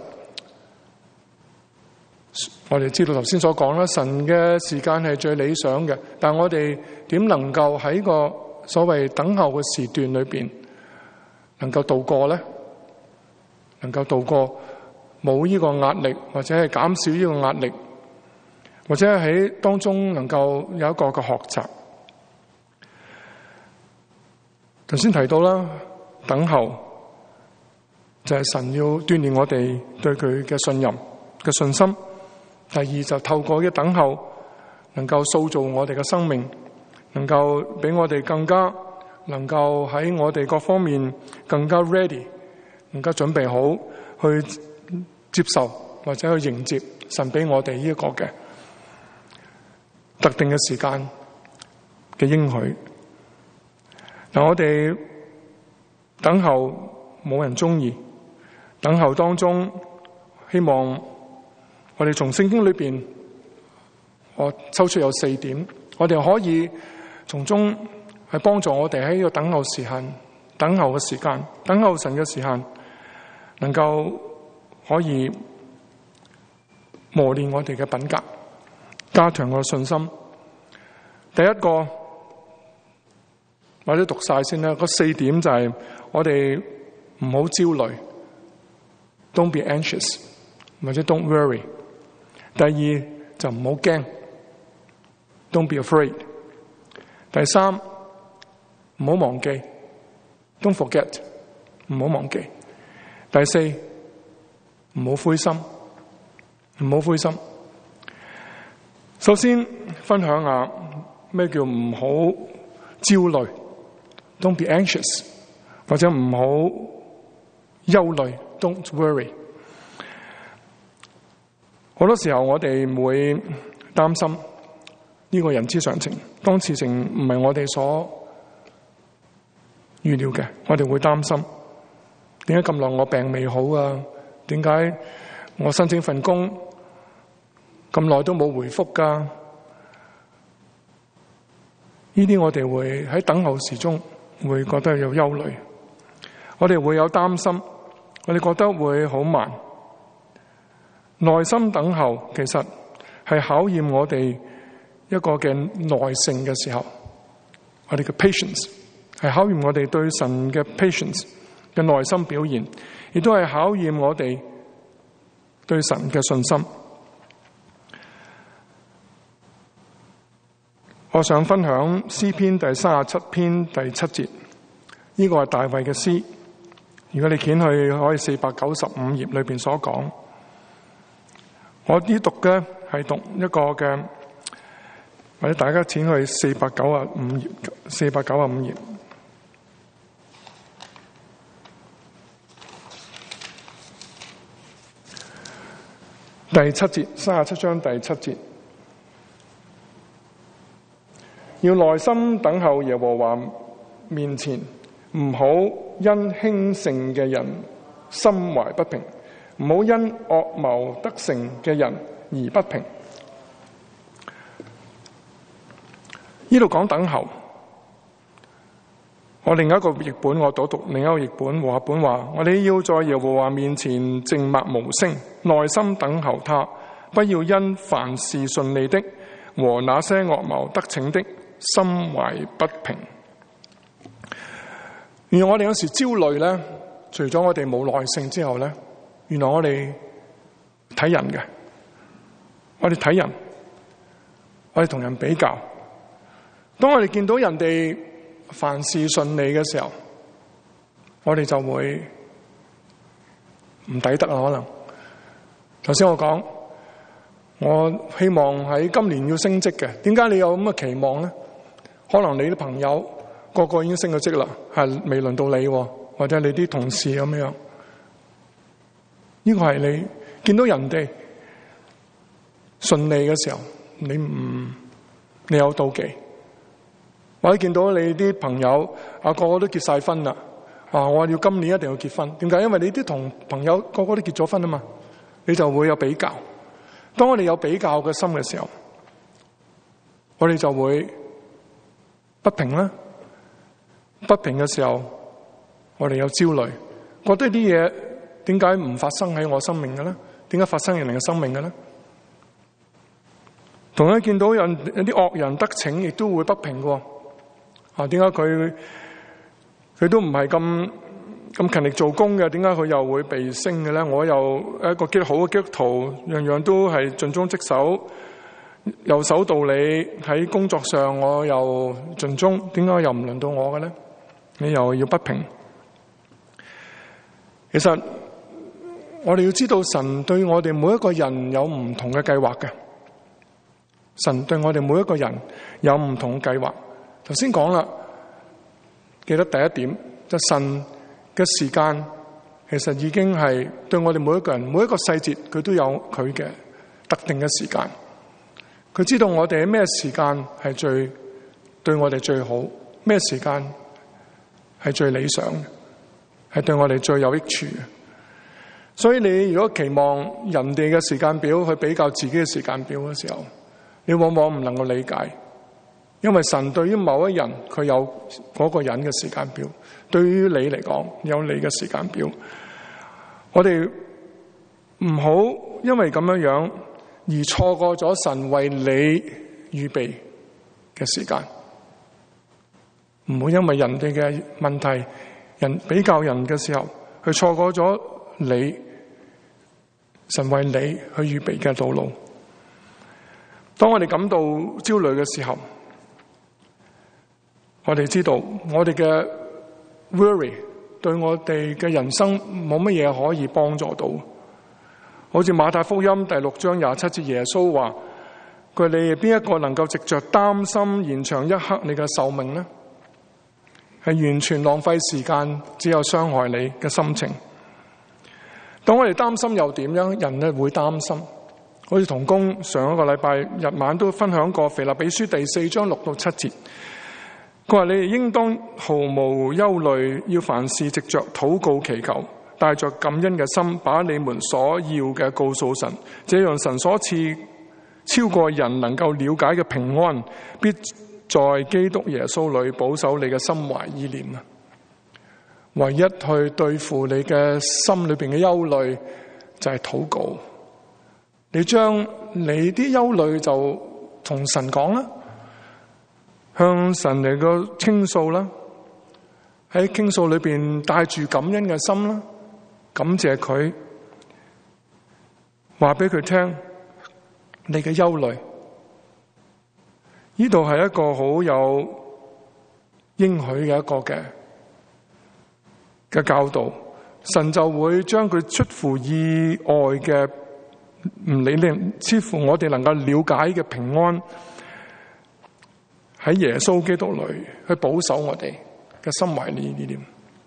我哋知道頭先所講啦，神嘅時間係最理想嘅，但我哋點能夠喺個所謂等候嘅時段裏邊能夠度過咧？能夠度過冇呢個壓力，或者係減少呢個壓力，或者喺當中能夠有一個嘅學習。頭先提到啦，等候就係神要鍛煉我哋對佢嘅信任嘅信心。第二就透過嘅等候，能夠塑造我哋嘅生命，能夠俾我哋更加能夠喺我哋各方面更加 ready， 更加準備好去接受或者去迎接神俾我哋呢一個嘅特定嘅時間嘅應許。嗱，我哋等候冇人中意，等候當中希望我哋從聖經裏邊，我抽出有四點，我哋可以從中係幫助我哋喺呢個等候時限、等候嘅時間、等候神嘅時限，能夠可以磨練我哋嘅品格，加強我嘅信心。第一個或者讀晒先啦，嗰四點就係我哋唔好焦慮 ，Don't be anxious， 或者 Don't worry。第二就唔好驚 ，Don't be afraid。第三唔好忘記 ，Don't forget， 唔好忘記。第四唔好灰心，唔好灰心。首先分享下咩叫唔好焦慮 ，Don't be anxious， 或者唔好憂慮 ，Don't worry。好多時候我哋會擔心，呢個人之常情，當事情唔係我哋所預料嘅，我哋會擔心，點解咁耐我病未好啊？點解我申請份工咁耐都冇回覆噶？呢啲我哋會喺等候時中會覺得有憂慮，我哋會有擔心，我哋覺得會好慢。耐心等候其實係考驗我哋一個嘅耐性嘅時候，我哋嘅 patience 係考驗我哋對神嘅 patience 嘅耐心表現，亦都係考驗我哋對神嘅信心。我想分享詩篇第三十七篇第七節，呢個係大衛嘅詩。如果你掀去可以四百九十五頁裏邊所講，我呢讀嘅係讀一個嘅，或者大家掀去四百九十五頁，四百九十五頁第七節，三十七章第七節，要耐心等候耶和華面前，唔好因輕盛嘅人心懷不平，唔好因惡謀得勝嘅人而不平。呢度講等候，我另一個譯本我讀讀另一個譯本和合本話，我哋要在耶和華面前靜默無聲，耐心等候他，不要因凡事順利的和那些惡謀得逞的心懷不平。原來我哋有時焦慮咧，除咗我哋冇耐性之後咧，原來我哋睇人嘅，我哋睇人，我哋同人比較。當我哋見到人哋凡事順利嘅時候，我哋就會唔抵得啊！可能頭先我講，我希望喺今年要升職嘅，點解你有咁嘅期望咧？可能你啲朋友個個已經升咗職啦，係未輪到你，或者你啲同事咁樣。呢個係你見到人哋順利嘅時候，你唔你有妒忌，或者見到你啲朋友啊個個都結晒婚啦，啊我要今年一定要結婚。點解？因為你啲同朋友個個都結咗婚啊嘛，你就會有比較。當我哋有比較嘅心嘅時候，我哋就會不平啦。不平嘅時候，我哋有焦慮，覺得啲嘢點解唔發生喺我生命嘅咧？點解發生喺人哋嘅生命嘅咧？同樣見到有有啲惡人得逞，亦都會不平嘅。啊，點解佢佢都唔係咁咁勤力做工嘅？點解佢又會被升嘅咧？我又一個基督好嘅基督徒，樣樣都係盡忠職守，又守道理，喺工作上我又盡忠，點解又唔輪到我嘅咧？你又要不平。其實我哋要知道，神對我哋每一個人有唔同嘅計劃嘅。神對我哋每一個人有唔同嘅計劃。頭先講啦，記得第一點就神嘅時間其實已經係對我哋每一個人每一個細節，佢都有佢嘅特定嘅時間。佢知道我哋喺咩時間係最對我哋最好，咩時間係最理想嘅，係對我哋最有益處嘅。所以你如果期望人哋嘅時間表去比較自己嘅時間表嘅時候，你往往唔能夠理解，因為神對於某一人佢有嗰個人嘅時間表，對於你嚟講有你嘅時間表。我哋唔好因為咁樣樣而錯過咗神為你預備嘅時間，唔好因為人哋嘅問題，人比較人嘅時候，去錯過咗你神為你去預備嘅道路。當我哋感到焦慮嘅時候，我哋知道我哋嘅 worry 對我哋嘅人生冇乜嘢可以幫助到。好似馬太福音第六章廿七節，耶穌話：佢你邊一個能夠藉着擔心延長一刻你嘅壽命呢？係完全浪費時間，只有傷害你嘅心情。當我哋擔心又點樣？人咧會擔心。好似同工上一個禮拜日晚都分享過腓立比書第四章六到七節，佢話你哋應當毫無憂慮，要凡事藉着禱告祈求，帶着感恩嘅心，把你們所要嘅告訴神，這樣神所賜超過人能夠了解嘅平安，必在基督耶穌裏保守你嘅心懷意念啊！唯一去對付你嘅心裏邊嘅憂慮就係禱告。你將你啲憂慮就同神講啦，向神嚟個傾訴啦，喺傾訴裏邊帶住感恩嘅心啦，感謝佢，話俾佢聽你嘅憂慮。呢度係一個好有應許嘅一個嘅嘅教導，神就會將佢出乎意外嘅唔理令，似乎我哋能夠了解嘅平安喺耶穌基督裏去保守我哋嘅心懷意念。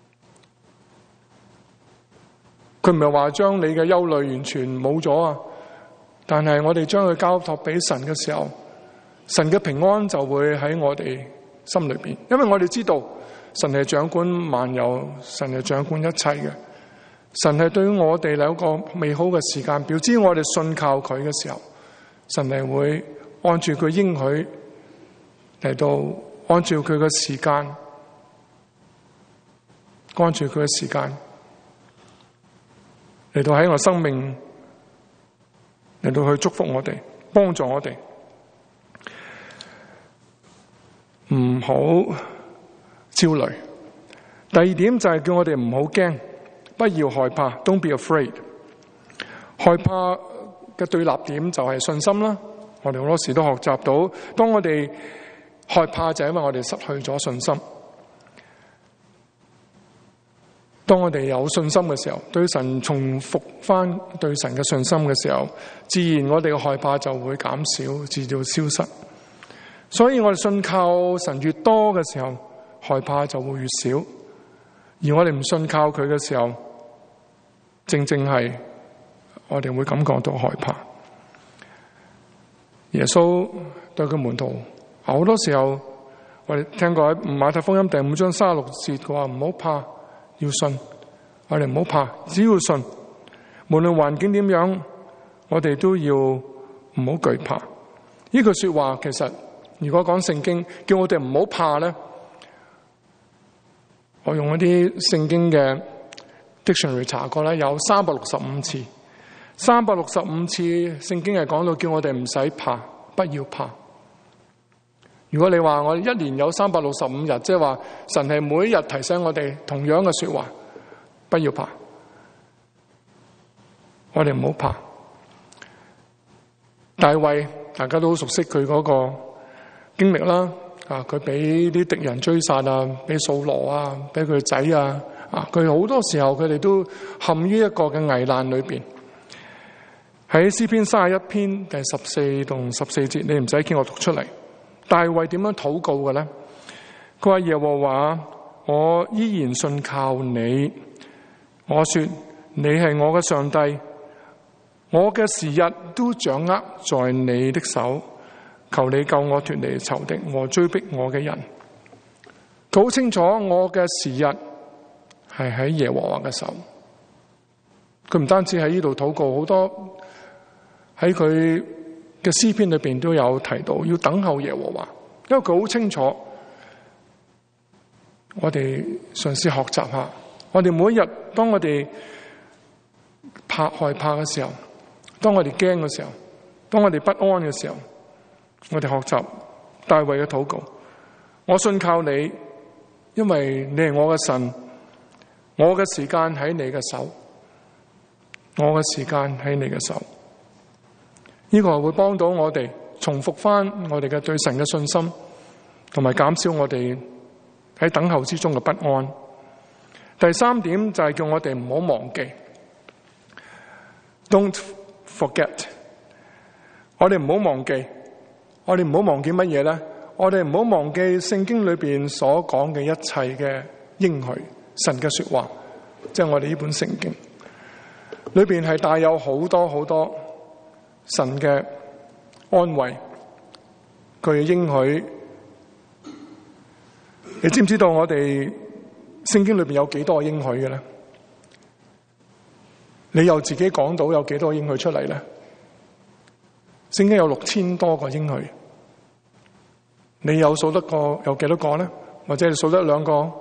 佢唔係話將你嘅憂慮完全冇咗啊，但係我哋將佢交託俾神嘅時候，神嘅平安就會喺我哋心裏邊，因為我哋知道神係掌管萬有，神係掌管一切嘅。神係對於我哋有一個美好嘅時間表，只要我哋信靠佢嘅時候，神係會按住佢應許嚟到，按照佢嘅時間，按住佢嘅時間嚟到喺我生命嚟到去祝福我哋，幫助我哋。唔好焦慮。第二點就係叫我哋唔好驚，不要害怕 ，Don't be afraid。害怕嘅對立點就係信心啦。我哋好多時都學習到，當我哋害怕就係因為我哋失去咗信心。當我哋有信心嘅時候，對神重複翻對神嘅信心嘅時候，自然我哋嘅害怕就會減少，直到消失。所以我哋信靠神越多嘅時候，害怕就會越少；而我哋唔信靠佢嘅時候，正正係我哋會感覺到害怕。耶穌對佢門徒，好多時候我哋聽過喺馬太福音第五章三十六節，佢話唔好怕，要信。我哋唔好怕，只要信，無論環境點樣，我哋都要唔好懼怕。呢句說話其實，如果講聖經叫我哋唔好怕咧，我用一啲聖經嘅 dictionary 查過咧，有三百六十五次，三百六十五次聖經係講到叫我哋唔使怕，不要怕。如果你話我一年有三百六十五日，即係話神係每一日提醒我哋同樣嘅說話，不要怕，我哋唔好怕。大衛大家都好熟悉佢嗰個經歷啦，啊，佢俾啲敵人追殺啊，俾掃羅啊，俾佢仔啊，啊，佢好多時候佢哋都陷於一個嘅危難裏邊。喺詩篇三十一篇第十四同十四節，你唔使見我讀出嚟。大衛點樣禱告嘅咧？佢話耶和華，我依然信靠你， 我說你係我嘅上帝，我嘅時日都掌握在你的手，求你救我脫離仇敵和追逼我嘅人。佢好清楚我嘅時日係喺耶和華嘅手。佢唔單止喺呢度禱告，好多喺佢嘅詩篇裏邊都有提到要等候耶和華，因為佢好清楚。我哋嘗試學習下，我哋每一日當我哋怕害怕嘅時候，當我哋驚嘅時候，當我哋不安嘅時候，我哋學習大衛嘅禱告。我信靠你，因為你係我嘅神，我嘅時間喺你嘅手，我嘅時間喺你嘅手。呢個會幫到我哋重複翻我哋嘅對神嘅信心，同埋減少我哋喺等候之中嘅不安。第三點就係叫我哋唔好忘記 ，Don't forget。我哋唔好忘記，我哋唔好忘記乜嘢咧？我哋唔好忘記聖經裏邊所講嘅一切嘅應許，神嘅說話，即係我哋呢本聖經裏邊係帶有好多好多神嘅安慰，佢嘅應許。你知唔知道我哋聖經裏邊有幾多應許嘅咧？你又自己講到有幾多應許出嚟咧？聖經有六千多個應許，你有數得過有幾多個咧？或者你數得兩個？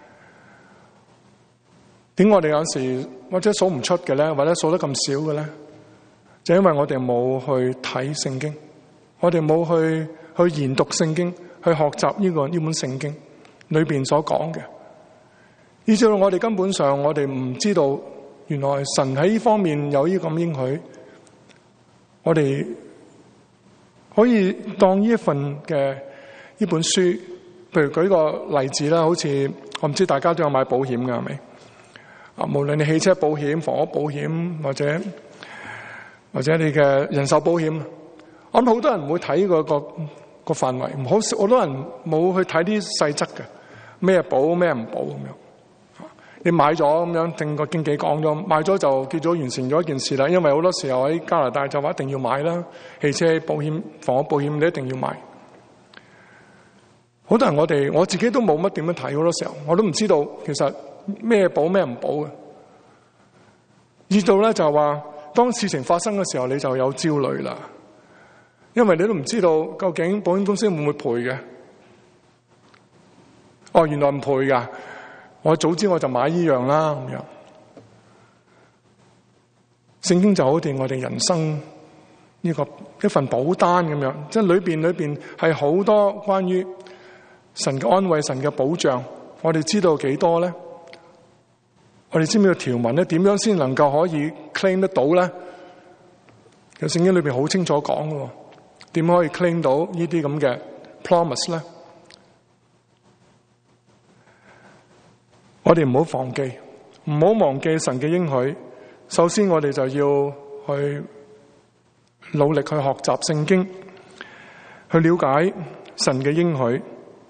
點我哋有時或者數唔出嘅咧，或者數得咁少嘅咧？就因為我哋冇去睇聖經，我哋冇去去研讀聖經，去學習呢個呢本聖經裏邊所講嘅，以至到我哋根本上我哋唔知道原來神喺呢方面有呢咁應許，我哋可以當呢一份嘅呢本書，譬如舉個例子啦，好似我唔知大家都有買保險㗎係咪？啊，無論你汽車保險、房屋保險或者或者你嘅人壽保險，我諗好多人唔會睇個個個範圍，唔好好多人冇去睇啲細則嘅。咩保咩唔保咁樣，你買咗咁樣，聽個經紀講咗，買咗就叫咗完成咗一件事啦。因為好多時候喺加拿大就話一定要買啦，汽車保險、房屋保險你一定要買。好多人我哋我自己都冇乜點樣睇，好多時候我都唔知道其實咩保咩唔保嘅。至到咧就係話，當事情發生嘅時候，你就有焦慮啦，因為你都唔知道究竟保險公司會唔會賠嘅。哦，原來唔賠噶，我早知我就買呢樣啦咁樣。聖經就好似我哋人生呢個一份保單咁樣，即係裏邊裏邊係好多關於神嘅安慰、神嘅保障。我哋知道幾多咧？我哋知唔知道條文咧？點樣先能夠可以 claim 得到咧？有聖經裏邊好清楚講嘅，點可以 claim 到呢啲咁嘅 promise 咧？我哋唔好忘記，唔好忘記神嘅應許。首先，我哋就要去努力去學習聖經，去了解神嘅應許。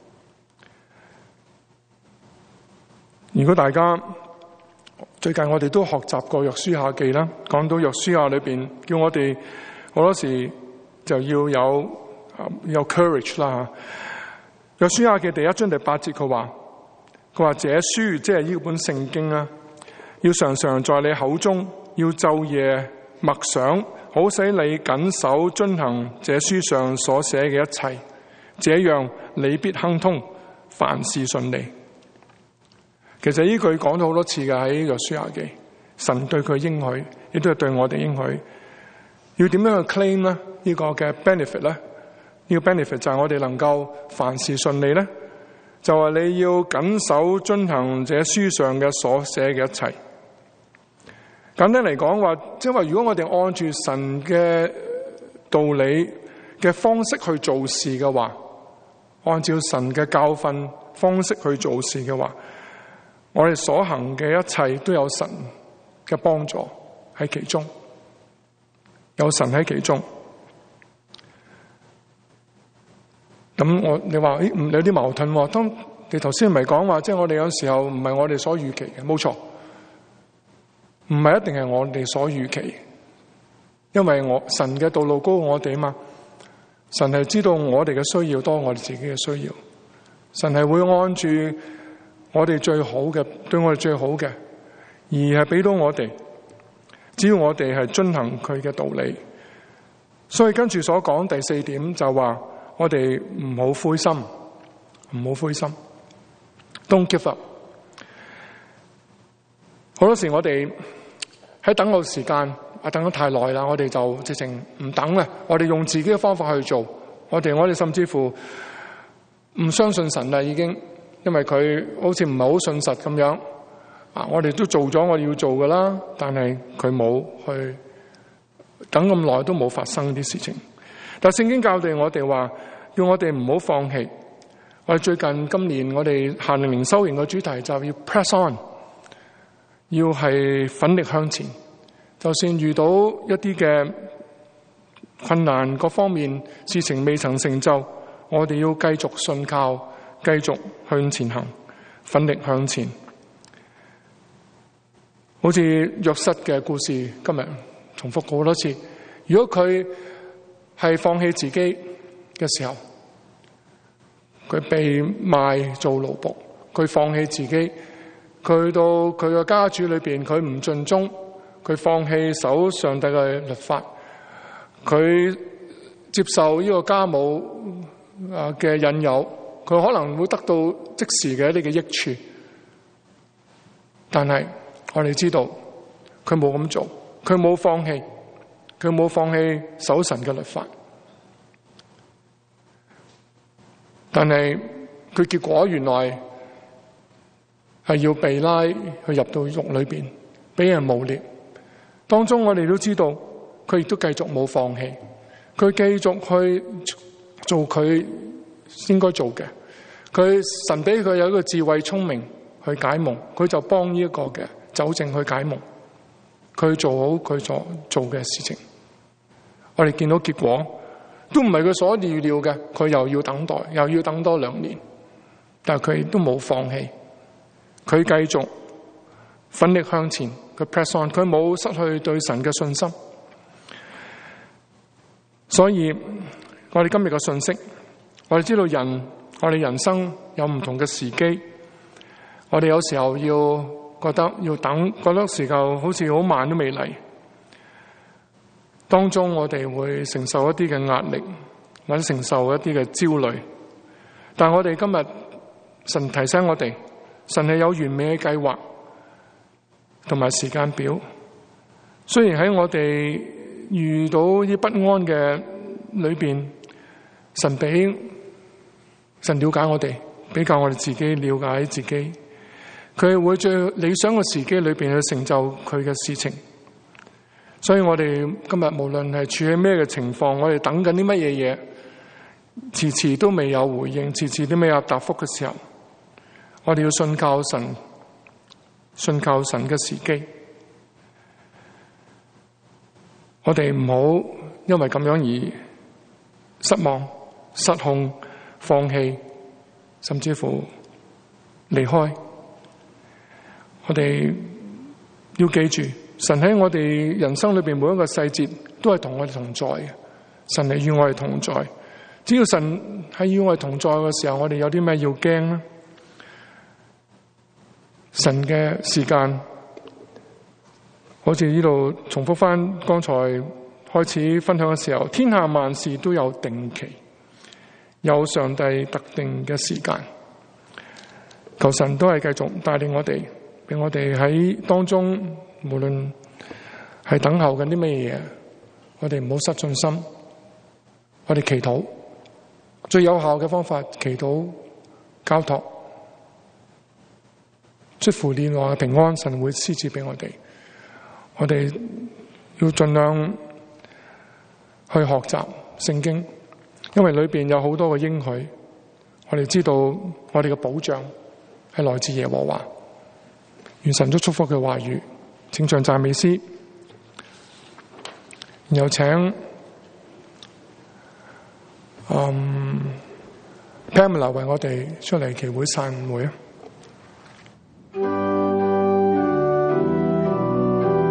如果大家最近我哋都學習過約書亞記啦，講到約書亞裏邊叫我哋好多時就要有有 courage 啦。約書亞記第一章第八節佢話。佢話：這書即係呢本聖經啊，要常常在你口中，要晝夜默想，好使你謹守遵行這書上所寫嘅一切，這樣你必亨通，凡事順利。其實呢句講咗好多次嘅喺約書亞記，神對佢應許，亦都係對我哋應許。要點樣去 claim 呢？呢個嘅 benefit 咧？呢個 benefit 就係我哋能夠凡事順利咧。就話你要謹守遵行這書上嘅所寫嘅一切。簡單嚟講話，即係話如果我哋按住神嘅道理嘅方式去做事嘅話，按照神嘅教訓方式去做事嘅話，我哋所行嘅一切都有神嘅幫助喺其中，有神喺其中。咁我你話誒唔有啲矛盾喎？當你頭先唔係講話，即係我哋有時候唔係我哋所預期嘅，冇錯。 唔係一定係我哋所預期，因為我神嘅道路高過我哋啊嘛。神係知道我哋嘅需要多過我哋自己嘅需要，神係會按住我哋最好嘅，對我哋最好嘅，而係俾到我哋，只要我哋係遵行佢嘅道理。所以跟住所講第四點就話，我哋唔好灰心，唔好灰心 ，Don't give up。好多時我哋喺等候時間啊，等得太耐啦，我哋就直情唔等啦，我哋用自己嘅方法去做，我哋我哋甚至乎唔相信神啦，已經，因為佢好似唔係好信實咁樣啊！我哋都做咗我哋要做㗎啦，但係佢冇去等咁耐都冇發生啲事情。但聖經教導我哋話，要我哋唔好放棄。我哋最近今年我哋夏令營修營嘅主題就要 press on， 要係奮力向前。就算遇到一啲嘅困難，各方面事情未曾成就，我哋要繼續信靠，繼續向前行，奮力向前。好似約瑟嘅故事，今日重複好多次。如果佢係放棄自己嘅時候，佢被賣做奴僕，佢放棄自己，佢到佢嘅家主裏邊，佢唔盡忠，佢放棄守上帝嘅律法，佢接受呢個家母啊嘅引誘，佢可能會得到即時嘅一啲嘅益處，但係我哋知道佢冇咁做，佢冇放棄，佢冇放棄守神嘅律法，但係佢結果原來係要被拉去入到獄裏邊，俾人誣衊。當中我哋都知道，佢亦都繼續冇放棄，佢繼續去做佢應該做嘅。佢神俾佢有一個智慧聰明去解夢，佢就幫呢一個嘅酒政去解夢，佢做好佢所做嘅事情。我哋見到結果都唔係佢所預料嘅，佢又要等待，又要等多兩年，但係佢都冇放棄，佢繼續奮力向前。佢 press on， 佢冇失去對神嘅信心。所以我哋今日嘅信息，我哋知道人，我哋人生有唔同嘅時機，我哋有時候要覺得要等，覺得時候好似好慢都未嚟，當中我哋會承受一啲嘅壓力，或者承受一啲嘅焦慮。但我哋今日神提醒我哋，神係有完美嘅計劃同埋時間表。雖然喺我哋遇到啲不安嘅裏邊，神俾神了解我哋，比較我哋自己了解自己，佢會最理想嘅時機裏邊去成就佢嘅事情。所以我哋今日無論係處喺咩嘅情況，我哋等緊啲乜嘢嘢，遲遲都未有回應，遲遲都未有答覆嘅時候，我哋要信靠神，信靠神嘅時機。我哋唔好因為咁樣而失望、失控、放棄，甚至乎離開。我哋要記住，神喺我哋人生裏邊每一個細節都係同我哋同在嘅。神係與我哋同在。只要神係與我哋同在嘅時候，我哋有啲咩要驚呢？神嘅時間，好似呢度重複翻剛才開始分享嘅時候，天下萬事都有定期，有上帝特定嘅時間。求神都係繼續帶領我哋，俾我哋喺當中，無論係等候緊啲咩嘢，我哋唔好失信心。我哋祈禱，最有效嘅方法，祈禱交託，出乎意外嘅平安，神會施賜俾我哋。我哋要盡量去學習聖經，因為裏邊有好多嘅應許，我哋知道我哋嘅保障係來自耶和華。願神都祝福佢話語，請唱讚美詩，然後請嗯 Pamela 為我哋出嚟祈會散會啊！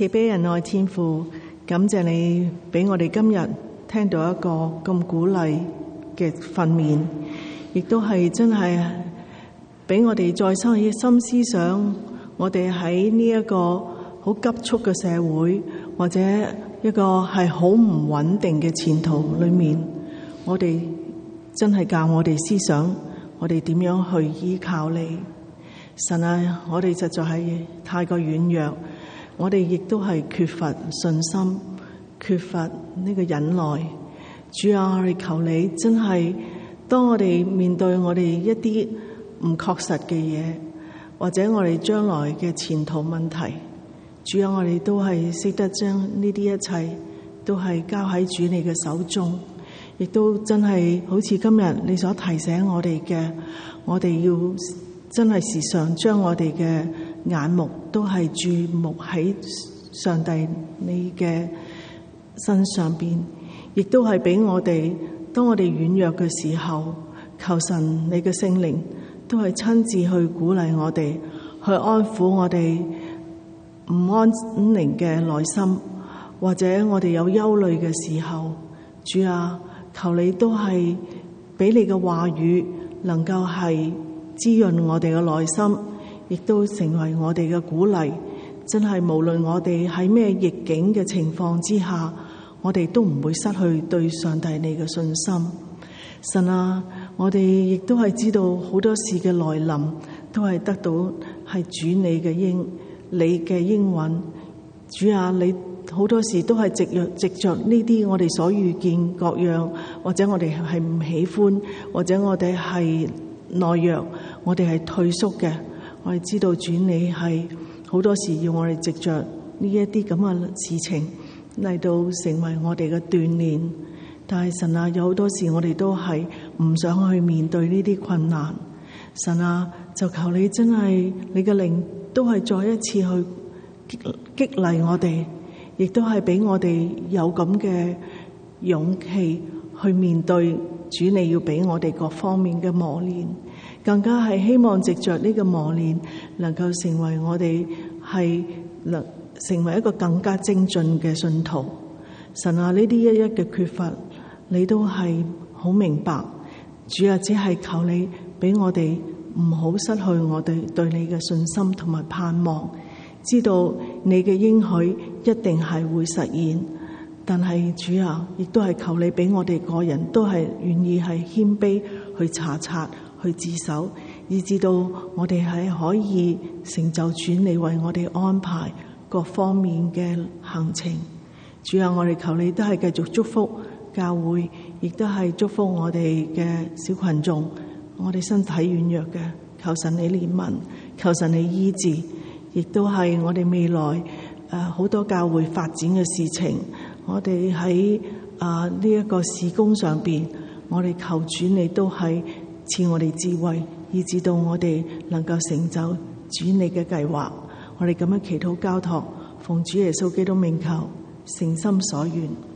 慈悲仁愛天父，感謝你俾我哋今日聽到一個咁鼓勵嘅訓勉，亦都係真係俾我哋再生起心思想，我哋喺呢一個好急促嘅社會，或者一個係好唔穩定嘅前途裏面，我哋真係教我哋思想，我哋點樣去依靠你。神啊，我哋實在係太過軟弱，我哋亦都係缺乏信心，缺乏呢個忍耐。主啊，我哋求你真係，當我哋面對我哋一啲唔確實嘅嘢，或者我哋將來嘅前途問題，主啊，我哋都係識得將呢啲一切都係交喺主你嘅手中，亦都真係好似今日你所提醒我哋嘅，我哋要真係時常將我哋嘅眼目都係注目喺上帝你嘅身上邊，亦都係俾我哋，當我哋軟弱嘅時候，求神你嘅聖靈都係親自去鼓勵我哋，去安撫我哋唔安寧嘅內心，或者我哋有憂慮嘅時候，主啊，求你都係俾你嘅話語能夠係滋潤我哋嘅內心，亦都成為我哋嘅鼓勵。真係無論我哋喺咩逆境嘅情況之下，我哋都唔會失去對上帝你嘅信心。神啊，我哋亦都係知道好多事嘅來臨都係得到係主你嘅應你嘅應允。主啊，你好多時都係藉着藉着呢啲我哋所遇見各樣，或者我哋係唔喜歡，或者我哋係懦弱，我哋係退縮嘅。我哋知道主你係好多時要我哋藉着呢一啲咁嘅事情嚟到成為我哋嘅鍛煉。但係神啊，有好多時我哋都係唔想去面對呢啲困難。神啊，就求你真係你嘅靈都係再一次去激激勵我哋，亦都係俾我哋有咁嘅勇氣去面對主你要俾我哋各方面嘅磨練，更加係希望藉着呢個磨練能夠成為我哋係能成為一個更加精進嘅信徒。神啊，呢啲一一嘅缺乏你都係好明白。主啊，只係求你俾我哋唔好失去我哋對你嘅信心同埋盼望，知道你嘅應許一定係會實現。但係主啊，亦都係求你俾我哋個人都係願意係謙卑去查察去自守，以至到我哋係可以成就主你為我哋安排各方面嘅行程。主啊，我哋求你都係繼續祝福教會，亦都係祝福我哋嘅小群眾，我哋身體軟弱嘅，求神你憐憫，求神你醫治，亦都係我哋未來誒好多教會發展嘅事情，我哋喺啊呢一個事工上邊，我哋求主你都係賜我哋智慧，以至到我哋能夠成就主你嘅計劃。我哋咁樣祈禱交託，奉主耶穌基督名求，誠心所願。